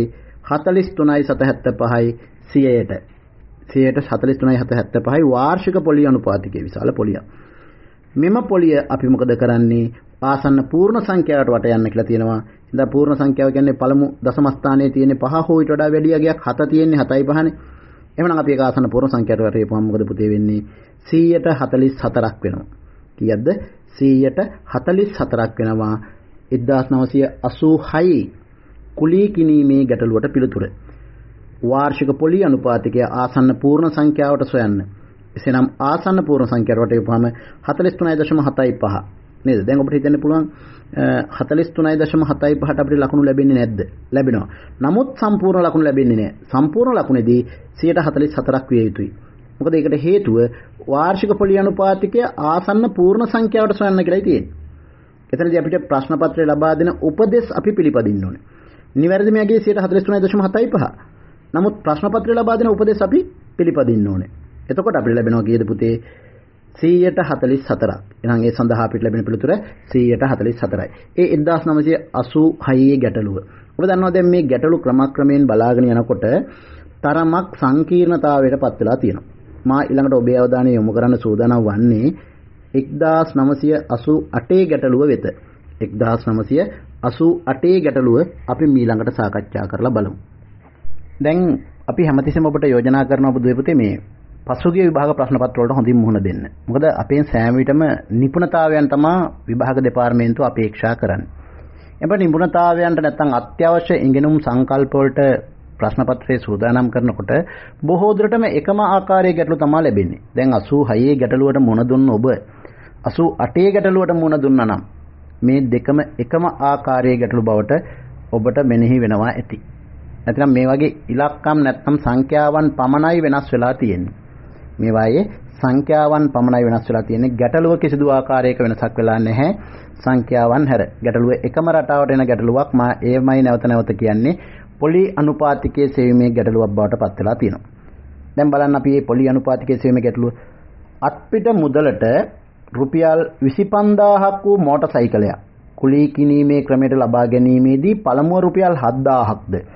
43.75යි 100ට. 100ට 43.75යි වාර්ෂික පොලිය අනුපාතිකයේ විශාල පොලියක්. මෙම පොලිය අපි මොකද කරන්නේ? ආසන්න පූර්ණ සංඛ්‍යාවට වට යන්න කියලා තියෙනවා. ඉතින් පූර්ණ සංඛ්‍යාව කියන්නේ පළමු දශම ස්ථානයේ තියෙන 5 හෝ ඊට වඩා වැඩි අගයක් 7 තියෙන්නේ 7යි 5නේ. එහෙනම් අපි ඒක ආසන්න පූර්ණ සංඛ්‍යාවට වට යපුවම මොකද පුතේ වෙන්නේ? 100ට 44ක් වෙනවා. කීයක්ද? 100ට 44ක් වෙනවා. 1986 කුලී කිනීමේ ගැටලුවට පිළිතුර. වාර්ෂික පොලි අනුපාතිකය ආසන්න පූර්ණ සංඛ්‍යාවට සොයන්න. එසේනම් ආසන්න පූර්ණ සංඛ්‍යාවට යපුවාම 43.75 නේද? දැන් ඔබට හිතන්න පුළුවන් 43.75ට අපිට ලකුණු ලැබෙන්නේ නැද්ද? ලැබෙනවා. නමුත් සම්පූර්ණ ලකුණු ලැබෙන්නේ නැහැ. සම්පූර්ණ ලකුණේදී 144ක් විය යුතුයි. මොකද ඒකට හේතුව වාර්ෂික පොලි අනුපාතිකය ආසන්න පූර්ණ සංඛ්‍යාවට සොයන්න කියලායි තියෙන්නේ. එතනදී අපිට ප්‍රශ්න පත්‍රය ලබා දෙන උපදෙස් අපි පිළිපදින්න ඕනේ. නිවැරදි මේගේ 143.75. නමුත් ප්‍රශ්න පත්‍රය ලබා දෙන උපදෙස් අපි පිළිපදින්න ඕනේ. එතකොට අපිට ලැබෙනවා කීයද පුතේ? 144ක්. එහෙනම් ඒ සඳහා අපිට ලැබෙන පිළිතුර 144යි. ඒ 1986 ගැටලුව. ඔබ දන්නවා දැන් මේ ගැටලු ක්‍රමක්‍රමයෙන් බලාගෙන යනකොට තරමක් සංකීර්ණතාවයට පත් වෙලා තියෙනවා. මා ඊළඟට ඔබේ අවධානය යොමු කරන්න සූදානම් වන්නේ 1988 ගැටලුව වෙත. 1988 ගැටලුව අපි ඊළඟට සාකච්ඡා කරලා බලමු. දැන් අපි හැමතිස්සෙම ඔබට යෝජනා කරනවා බුදුවේ පුතේ මේ පසුගිය විභාග ප්‍රශ්න පත්‍ර වලට හොඳින් මුහුණ දෙන්න. මොකද අපේ සෑම විටම නිපුණතාවයන් තමයි විභාග දෙපාර්තමේන්තුව අපේක්ෂා කරන්නේ. එබැවින් නිපුණතාවයන්ට නැත්නම් අත්‍යවශ්‍ය ඉගෙනුම් සංකල්ප වලට ප්‍රශ්න පත්‍රයේ සූදානම් කරනකොට බොහෝ දුරටම එකම ආකාරයේ ගැටලු තමයි ලැබෙන්නේ. දැන් 86 ගැටලුවට මුහුණ දුන්න ඔබ 88 ගැටලුවට මුහුණ දුන්නා නම් මේ දෙකම එකම ආකාරයේ ගැටලු බවට ඔබට මෙනෙහි වෙනවා ඇති. නැත්නම් මේ වගේ ඉලක්කම් නැත්නම් සංඛ්‍යාවන් පමණයි වෙනස් වෙලා තියෙන්නේ. මේ වායේ සංඛ්‍යාවන් පමණයි වෙනස් වෙලා තියෙන්නේ. ගැටලුව කිසිදු ආකාරයක වෙනසක් වෙලා නැහැ. සංඛ්‍යාවන් හැර ගැටලුව එකම රටාවට එන ගැටලුවක් මා එමයි නැවත නැවත කියන්නේ පොලි අනුපාතිකයේ සෙවීමේ ගැටලුවක් බවට පත් වෙලා තියෙනවා. දැන් බලන්න අපි මේ පොලි අනුපාතිකයේ සෙවීමේ ගැටලුව අත්පිට මුදලට රුපියල් 25000ක් වූ මෝටර් සයිකලයක් කුලී කිනීමේ ක්‍රමයට ලබා ගැනීමේදී පළමුව රුපියල් 7000ක්ද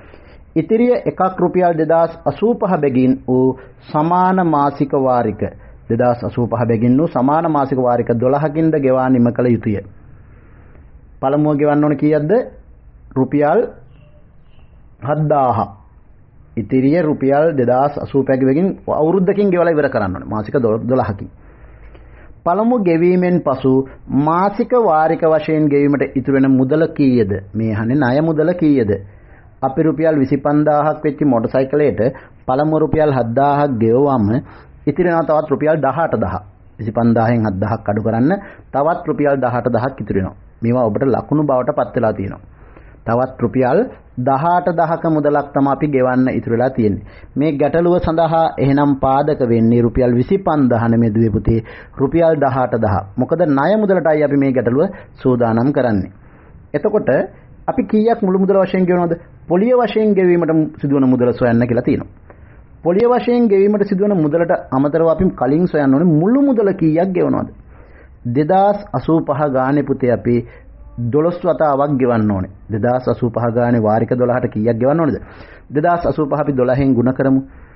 ඉතිරිය එකක් රුපියල් 2085 බැගින් වූ සමාන මාසික වාරික 2085 බැගින් වූ සමාන මාසික වාරික 12කින්ද ගෙවා නිම කළ යුතුය. පළමුව ගෙවන්න ඕන කීයක්ද? රුපියල් 7000. ඉතිරිය රුපියල් 2085 බැගින් අවුරුද්දකින් ගෙවලා ඉවර කරන්න ඕනේ. මාසික 12කින්. පළමු ගෙවීමෙන් පසු මාසික වාරික වශයෙන් ගෙවීමට ඉතුරු වෙන මුදල කීයද? මේ අහන්නේ ණය මුදල කීයද? අපි රුපියල් 25000ක් වෙච්ච මොටර් සයිකලයට පළමු රුපියල් 7000ක් ගෙවුවම ඉතිරි වෙනවා තවත් රුපියල් 18000. 25000න් 7000ක් අඩු කරන්න තවත් රුපියල් 18000ක් ඉතිරි වෙනවා. මේවා ඔබට ලකුණු බවට පත් වෙලා තියෙනවා. තවත් රුපියල් 18000ක මුදලක් තමයි අපි ගෙවන්න ඉතුරු වෙලා තියෙන්නේ. මේ ගැටලුව සඳහා එහෙනම් පාදක වෙන්නේ රුපියල් 25000 නෙමෙයි දුවේ පුතේ, රුපියල් 18000. මොකද ණය මුදලටයි අපි මේ ගැටලුව සූදානම් කරන්නේ. එතකොට අපි කීයක් මුළු මුදල වශයෙන් ගෙවනවද? පොලිය වශයෙන් ගෙවීමට සිදුවන මුදල සොයන්න කියලා තියෙනවා. පොලිය වශයෙන් ගෙවීමට සිදුවන මුදලට අමතරව අපි කලින් සොයන්න ඕනේ මුළු මුදල කීයක් ගෙවනවද? 2085 ගානේ පුතේ අපි 12 වතාවක් ගෙවන්න ඕනේ. 2085 ගානේ වාරික 12ට කීයක් ගෙවන්න ඕනේද? 2085 අපි 12න් ගුණ කරමු.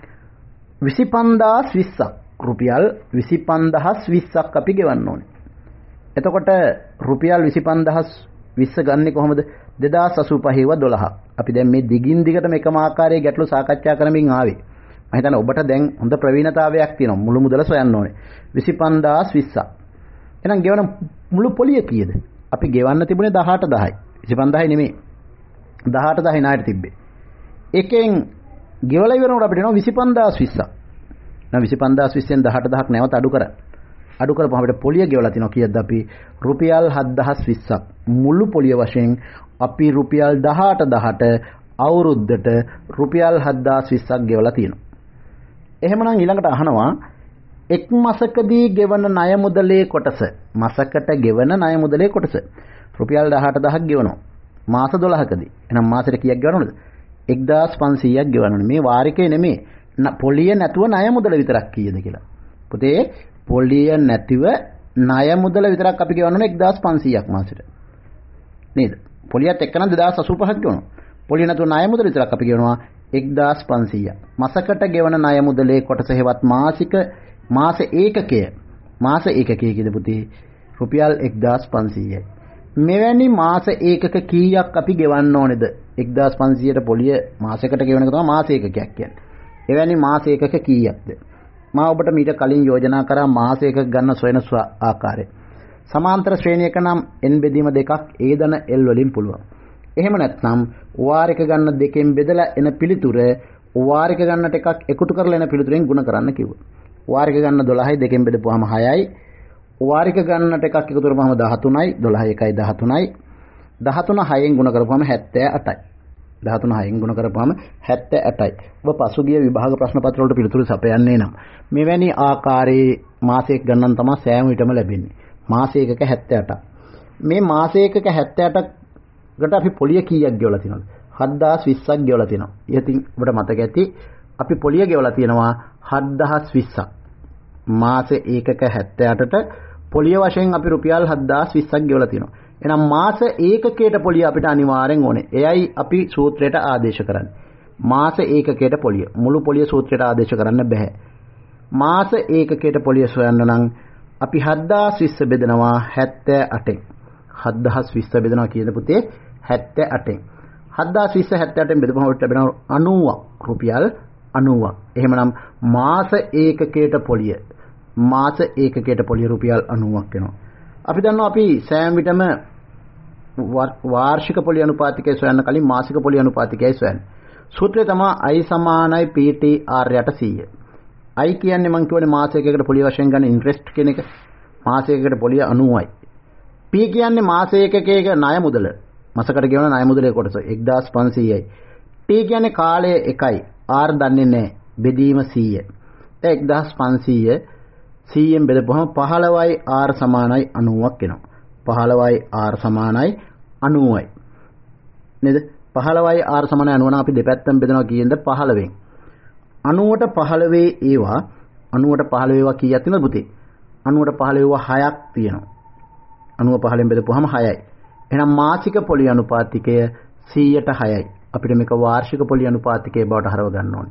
25020ක් රුපියල් 25020ක් අපි ගෙවන්න ඕනේ. එතකොට රුපියල් 25020 ගන්නේ කොහොමද? 2085 12. අපි දැන් මේ දිගින් දිගටම එකම ආකාරයේ ගැටලු සාකච්ඡා කරමින් ආවේ. මම හිතන්නේ ඔබට දැන් හොඳ ප්‍රවීණතාවයක් තියෙනවා. මුළු මුදල සොයන්න ඕනේ. 25020ක්. එහෙනම් ගෙවන මුළු පොලිය කීයද? අපි ගෙවන්න තිබුණේ 18000යි. 25000යි නෙමෙයි. 18000යි ණයට තිබ්බේ. එකෙන් ගෙවලා ඉවරනකොට අපිට එනවා 25020ක්. නම් 25020ෙන් 18000ක් නැවත අඩු කරා. අඩු කරපුවම අපිට පොලිය ගෙවලා තිනවා කීයද? අපි රුපියල් 7020ක්. මුළු පොලිය වශයෙන් අපි රුපියල් 18000ට අවුරුද්දට රුපියල් 7020ක් ගෙවලා තියෙනවා. එහෙමනම් ඊළඟට අහනවා එක් මාසකදී ගෙවන ණය මුදලේ කොටස. මාසකට ගෙවන ණය මුදලේ කොටස රුපියල් 18000ක් ගෙවනවා. මාස 12කදී. එහෙනම් මාසෙට කීයක් ගෙවනවද? 1500ක් ගෙවනවනේ. මේ වාරිකේ නෙමෙයි. පොලිය නැතුව ණය මුදල විතරක් කීයද කියලා. පුතේ පොලිය නැතිව ණය මුදල විතරක් අපි ගෙවන්නේ 1500ක් මාසෙට. නේද? පොලියත් එක්කනම් 2085ක් ගෙවනවා. පොලිය නැතුව ණය මුදල විතරක් අපි ගෙවනවා 1500ක්. මාසකට ගෙවන ණය මුදලේ කොටස හේවත් මාස ඒකකය. මාස ඒකකය කියද පුතේ රුපියල් 1500යි. මෙවැනි මාස ඒකක කීයක් අපි ගෙවන්න ඕනේද? 1500ට පොලිය මාසයකට ගෙවන එක තමයි මාස ඒකකයක් කියන්නේ. එවැනි මාස ඒකක කීයක්ද? මම ඔබට මීට කලින් යෝජනා කරා මාස ඒකක ගන්න සොයන ආකාරය. සමාන්තර ශ්‍රේණියක නම් n බෙදීම දෙකක් ඒදන l වලින් පුළුවන්. එහෙම නැත්නම් වාරික ගන්න දෙකෙන් බෙදලා එන පිළිතුර වාරික ගන්නට එකක් එකතු කරලා එන පිළිතුරෙන් ගුණ කරන්න කිව්වා. වාරික ගන්න 12යි දෙකෙන් බෙදපුවාම 6යි. වාරික ගන්නට එකක් එකතු කරපුවාම 13යි. 12 එකයි 13යි. 13 6ෙන් ගුණ කරපුවාම 78යි. 13 6ෙන් ගුණ කරපුවාම 78යි. ඔබ පසුගිය විභාග ප්‍රශ්න පත්‍ර වලට පිළිතුරු සපයන්නේ නම් මෙවැනි ආකාරයේ මාසයක ගණන් තමයි සෑම විටම ලැබෙන්නේ. මාසයකක 78ක්. මේ මාසයකක 78කට අපි පොලිය කීයක් ගෙවලා තියෙනවද? 7020ක් ගෙවලා තියෙනවා. ඉතින් ඔබට මතක ඇති අපි පොලිය ගෙවලා තියෙනවා 7020ක්. මාස ඒකක 78ට පොලිය වශයෙන් අපි රුපියල් 7020ක් ගෙවලා තියෙනවා. එහෙනම් මාස ඒකකයට පොලිය අපිට අනිවාර්යෙන් ඕනේ. එයයි අපි සූත්‍රයට ආදේශ කරන්නේ. මාස ඒකකයට පොලිය. මුළු පොලිය සූත්‍රයට ආදේශ කරන්න බෑ. මාස ඒකකයට පොලිය සොයන්න නම් අපි 7020 බෙදනවා 78න්. 7020 බෙදනවා කියන පුතේ 78න්. 7020 78න් බෙදපුවම අපිට ලැබෙනවා 90ක්. රුපියල් 90ක්. එහෙමනම් මාස ඒකකයට පොලිය. මාස ඒකකයට පොලිය රුපියල් 90ක් වෙනවා. අපි දන්නවා අපි සෑම විටම වාර්ෂික පොලිය අනුපාතිකය සොයන්න කලින් මාසික පොලිය අනුපාතිකයයි සොයන්නේ. සූත්‍රය තමයි I = PT R යට 100. I කියන්නේ මම කියවනේ මාසයකකට පොලිය වශයෙන් ගන්න ඉන්ට්‍රෙස්ට් කියන එක. මාසයකකට පොලිය 90යි. P කියන්නේ මාසයකක ණය මුදල. මාසකට ගෙවන ණය මුදලේ කොටස 1500යි. T කියන්නේ කාලය 1යි. R දන්නේ නැහැ. බෙදීම 100. 1500 100ෙන් බෙදපුවම 15යි R = 90ක් එනවා. 15යි R = 90යි. නේද? 15යි R = 90 නම් අපි දෙපැත්තෙන් බෙදනවා කීයෙන්ද? 15ෙන්. 90ට 15 ඒවා 90ට 15 ඒවා කීයක් තියෙනවද පුතේ? 90ට 15 ඒවා 6ක් තියෙනවා. 90 15ෙන් බෙදපුවම 6යි. එහෙනම් මාසික පොලිය අනුපාතිකය 100ට 6යි. අපිට මේක වාර්ෂික පොලි අනුපාතිකයේ බවට හරව ගන්න ඕනේ.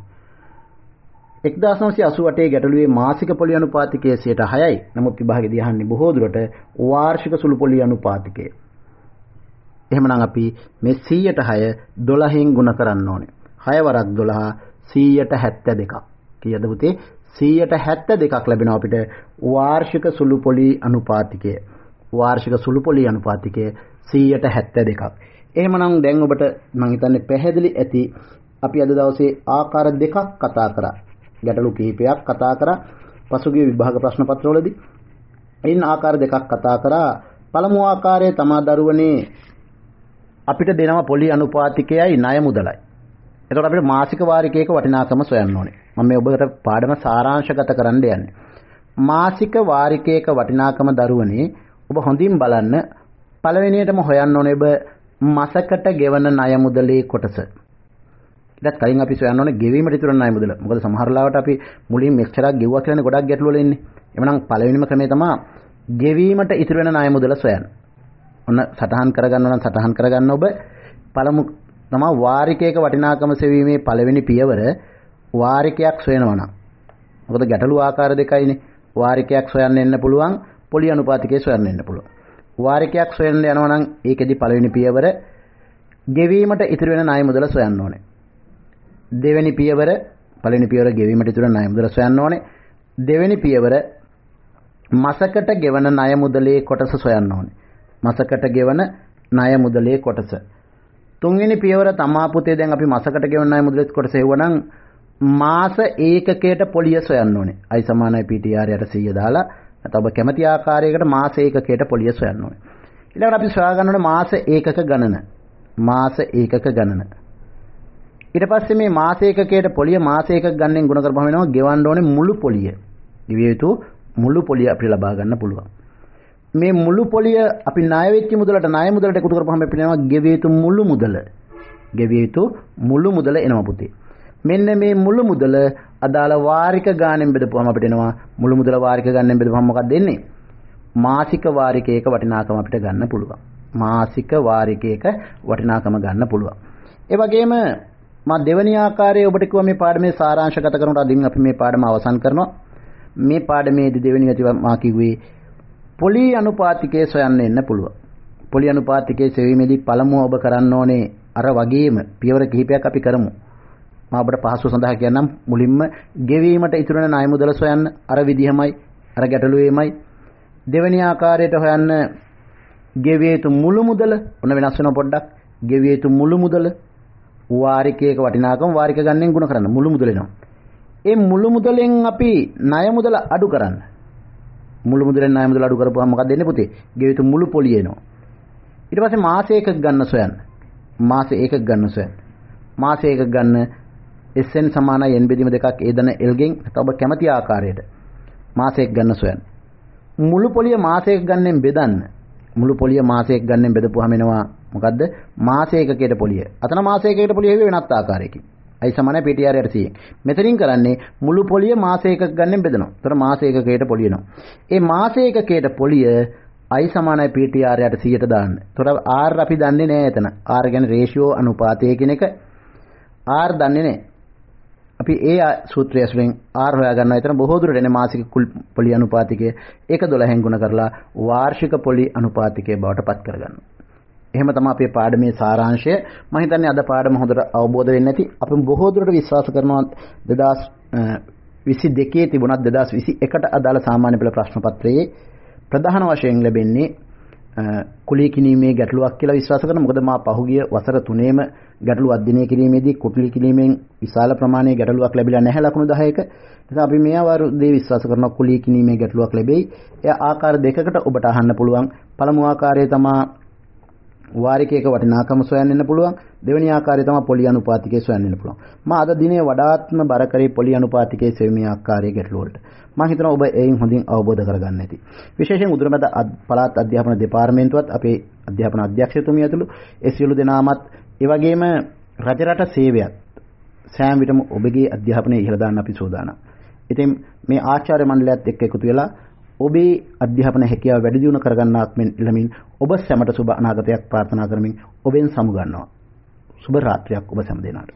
1988 ගැටලුවේ මාසික පොලි අනුපාතිකය 6යි. නමුත් විභාගෙදී අහන්නේ බොහෝ දුරට වාර්ෂික සුළු පොලි අනුපාතිකය. එහෙමනම් අපි මේ 100ට 6 12න් ගුණ කරන්න ඕනේ. 6 වරක් 12 172ක්. කීයද පුතේ? 172ක් ලැබෙනවා අපිට වාර්ෂික සුළු පොලි අනුපාතිකය. වාර්ෂික සුළු පොලි අනුපාතිකය 172ක්. එහෙමනම් දැන් ඔබට මම හිතන්නේ පැහැදිලි ඇති අපි අද දවසේ ආකාර දෙකක් කතා කරා. ගැටලු කිහිපයක් කතා කරා පසුගිය විභාග ප්‍රශ්න පත්‍රවලදී. එයින් ආකාර දෙකක් කතා කරා. පළමු ආකාරය තමා දරුවනේ අපිට දෙනවා පොලි අනුපාතිකයයි ණය මුදලයි. එතකොට අපිට මාසික වාරිකයක වටිනාකම සොයන්න ඕනේ. මම මේ ඔබට පාඩම සාරාංශගත කරන්න යන්නේ. මාසික වාරිකයක වටිනාකම දරුවනේ ඔබ හොඳින් බලන්න පළවෙනියටම හොයන්න ඕනේ ඔබ මාසකට ගෙවන ණය මුදලේ කොටස. ඊට කලින් අපි සොයන්න ඕනේ ගෙවීමට ඉතුරු ණය මුදල. මොකද සමහර ලාවට අපි මුලින් මෙච්චරක් ගෙවුවා කියලානේ ගොඩක් ගැටලු වල ඉන්නේ. එhmenan පළවෙනිම ක්‍රමය තමයි ගෙවීමට ඉතුරු වෙන ණය මුදල සොයන්න. ඔන්න සටහන් කරගන්න නම් සටහන් කරගන්න ඔබ පළමු තමයි වාරිකයක වටිනාකම සෙවීමේ පළවෙනි පියවර වාරිකයක් සොයනවා නම්. මොකද ගැටලු ආකාර දෙකයිනේ. වාරිකයක් සොයන්න එන්න පුළුවන්, පොලි අනුපාතිකය සොයන්න එන්න පුළුවන්. වාරිකයක් සොයන්න යනවා නම් ඒකෙදි පළවෙනි පියවර ගෙවීමට ඉතුරු වෙන ණය මුදල සොයන්න ඕනේ. දෙවෙනි පියවර පළවෙනි පියවර ගෙවීමට ඉතුරු වෙන ණය මුදල සොයන්න ඕනේ. දෙවෙනි පියවර මාසකට ගෙවන ණය මුදලේ කොටස සොයන්න ඕනේ. මාසකට ගෙවන ණය මුදලේ කොටස. තුන්වෙනි පියවර තමා පුතේ දැන් අපි මාසකට ගෙවන ණය මුදලේ කොටස හෙව්වනම් මාස ඒකකයට පොලිය සොයන්න ඕනේ. i සමානයි PTR යට 100 දාලා නැත්නම් ඔබ කැමති ආකාරයකට මාස ඒකකයට පොලිය සොයන්න ඕනේ. ඊළඟට අපි සොයා ගන්න ඕනේ මාස ඒකක ගණන. මාස ඒකක ගණන. ඊට පස්සේ මේ මාස ඒකකයට පොලිය මාස ඒකක ගණනෙන් ගුණ කරපුවම වෙනවා ගෙවන්න ඕනේ මුළු පොලිය. ගෙවිය යුතු මුළු පොලිය අපිට ලබා ගන්න පුළුවන්. මේ මුළු පොලිය අපි ණය වෙච්ච මුදලට ණය මුදලට එකතු කරපුවම අපිට එනවා ගෙවිය යුතු මුළු මුදල. ගෙවිය යුතු මුළු මුදල එනවා පුතේ. මෙන්න මේ මුළු මුදල අදාළ වාරික ගාණෙන් බෙදපුවම අපිට එනවා මුළු මුදල වාරික ගාණෙන් බෙදපුවම මොකක්ද එන්නේ? මාසික වාරිකයක වටිනාකම අපිට ගන්න පුළුවන්. මාසික වාරිකයක වටිනාකම ගන්න පුළුවන්. ඒ වගේම මා දෙවැනි ආකාරයේ ඔබට කිව්වා මේ පාඩමේ සාරාංශගත කරනකොට අදින් අපි මේ පාඩම අවසන් කරනවා. මේ පාඩමේදී දෙවෙනි ඇති මා කිව්වේ පොලි අනුපාතිකයේ සොයන්න එන්න පුළුවන්. පොලි අනුපාතිකයේ සෙවීමේදී පළමුව ඔබ කරන්න ඕනේ අර වගේම පියවර කිහිපයක් අපි කරමු. මා ඔබට පහසුව සඳහා කියන්නම් මුලින්ම ගෙවීමට ඉතුරු වෙන ණය මුදල සොයන්න අර විදිහමයි අර ගැටලුවේමයි. දෙවෙනි ආකාරයට හොයන්න ගෙවිය යුතු මුළු මුදල ඔන්න වෙනස් වෙනවා පොඩ්ඩක්. ගෙවිය යුතු මුළු මුදල වාරිකයක වටිනාකම වාරික ගණනෙන් ගුණ කරන්න මුළු මුදල එනවා. ඒ මුළු මුදලෙන් අපි ණය මුදල අඩු කරන්න. මුළු මුදලෙන් ණය මුදල අඩු කරපුවම මොකක්ද එන්නේ පුතේ? ගෙවිය යුතු මුළු පොලිය එනවා. ඊට පස්සේ මාස එකක් ගන්න සොයන්න. මාස එකක් ගන්න සොයන්න. මාස එකක් ගන්න SN සමානයි n බෙදීම දෙකක් ඒදන L ගෙන් තව කැමති ආකාරයට මාස එකක් ගන්න සොයන්න. මුළු පොලිය මාස එකක් ගන්නෙන් බෙදන්න. මුළු පොලිය මාස එකක් ගන්නෙන් බෙදපුවාම එනවා මොකද්ද? මාස එකකයට පොලිය. අතන මාස එකකයට පොලිය හෙව්වේ වෙනත් ආකාරයකින්. i සමානයි PTR යට 100. මෙතනින් කරන්නේ මුළු පොලිය මාස එකක් ගන්නෙන් බෙදනවා. ඒතර මාස එකකයට පොලිය එනවා. ඒ මාස එකකයට පොලිය i සමානයි PTR යට 100ට දාන්න. ඒතර r අපි දන්නේ නැහැ එතන. r කියන්නේ රේෂියෝ අනුපාතය කියන එක r දන්නේ නැහැ. අපි ඒ සූත්‍රය ඇසුරෙන් r හොයා ගන්නවා. එතන බොහෝ දුරට එන මාසික පොලි අනුපාතිකය 1/12න් ගුණ කරලා වාර්ෂික පොලි අනුපාතිකය බවට පත් කරගන්නවා. එහෙම තමයි අපේ පාඩමේ සාරාංශය. මම හිතන්නේ අද පාඩම හොඳට අවබෝධ වෙන්න ඇති. අපි බොහෝ දුරට විශ්වාස කරනවා 2022 තිබුණත් 2021ට අදාළ සාමාන්‍ය පෙළ ප්‍රශ්න පත්‍රයේ ප්‍රධාන වශයෙන් ලැබෙන්නේ කුලී කිනීමේ ගැටලුවක් කියලා විශ්වාස කරනවා. මොකද මා පහුගිය වසර 3ේම ගැටලු අධ්‍යයනය කිරීමේදී කුලී කිනීමෙන් විශාල ප්‍රමාණයේ ගැටලුවක් ලැබිලා නැහැ ලකුණු 10ක. නිසා අපි මේ අවුරුද්දේ විශ්වාස කරනවා කුලී කිනීමේ ගැටලුවක් ලැබෙයි. එය ආකාර දෙකකට ඔබට අහන්න පුළුවන්. පළමු ආකාරය තමයි වාරිකයක වටිනාකම සොයන්න ඉන්න පුළුවන්. දෙවෙනි ආකාරය තමයි පොලි අනුපාතිකයේ සොයන්න ඉන්න පුළුවන්. මා අද දිනේ වඩාත්ම බර කරේ පොලි අනුපාතිකයේ සෙවීමේ ආකාරයේ ගැටලු වලට. මම හිතනවා ඔබ එයින් හොඳින් අවබෝධ කරගන්න ඇති. විශේෂයෙන් උතුරුමැද පළාත් අධ්‍යාපන දෙපාර්තමේන්තුවත් අපේ අධ්‍යාපන අධ්‍යක්ෂතුමිය ඇතුළු ඒ සියලු දෙනාමත් ඒ වගේම රජරට සේවයත් සෑම විටම ඔබගේ අධ්‍යාපනයේ ඉහළ දාන්න අපි සූදානම්. ඉතින් මේ ආචාර්ය මණ්ඩලයත් එක්ක එකතු වෙලා ඔබේ අධ්‍යාපන හැකියාව වැඩි දියුණු කරගන්නාක් මෙන් ඉල්ලමින් ඔබ සැමට සුබ අනාගතයක් ප්‍රාර්ථනා කරමින් ඔබෙන් සමුගන්නවා. සුබ රාත්‍රියක් ඔබ සැම දෙනාට.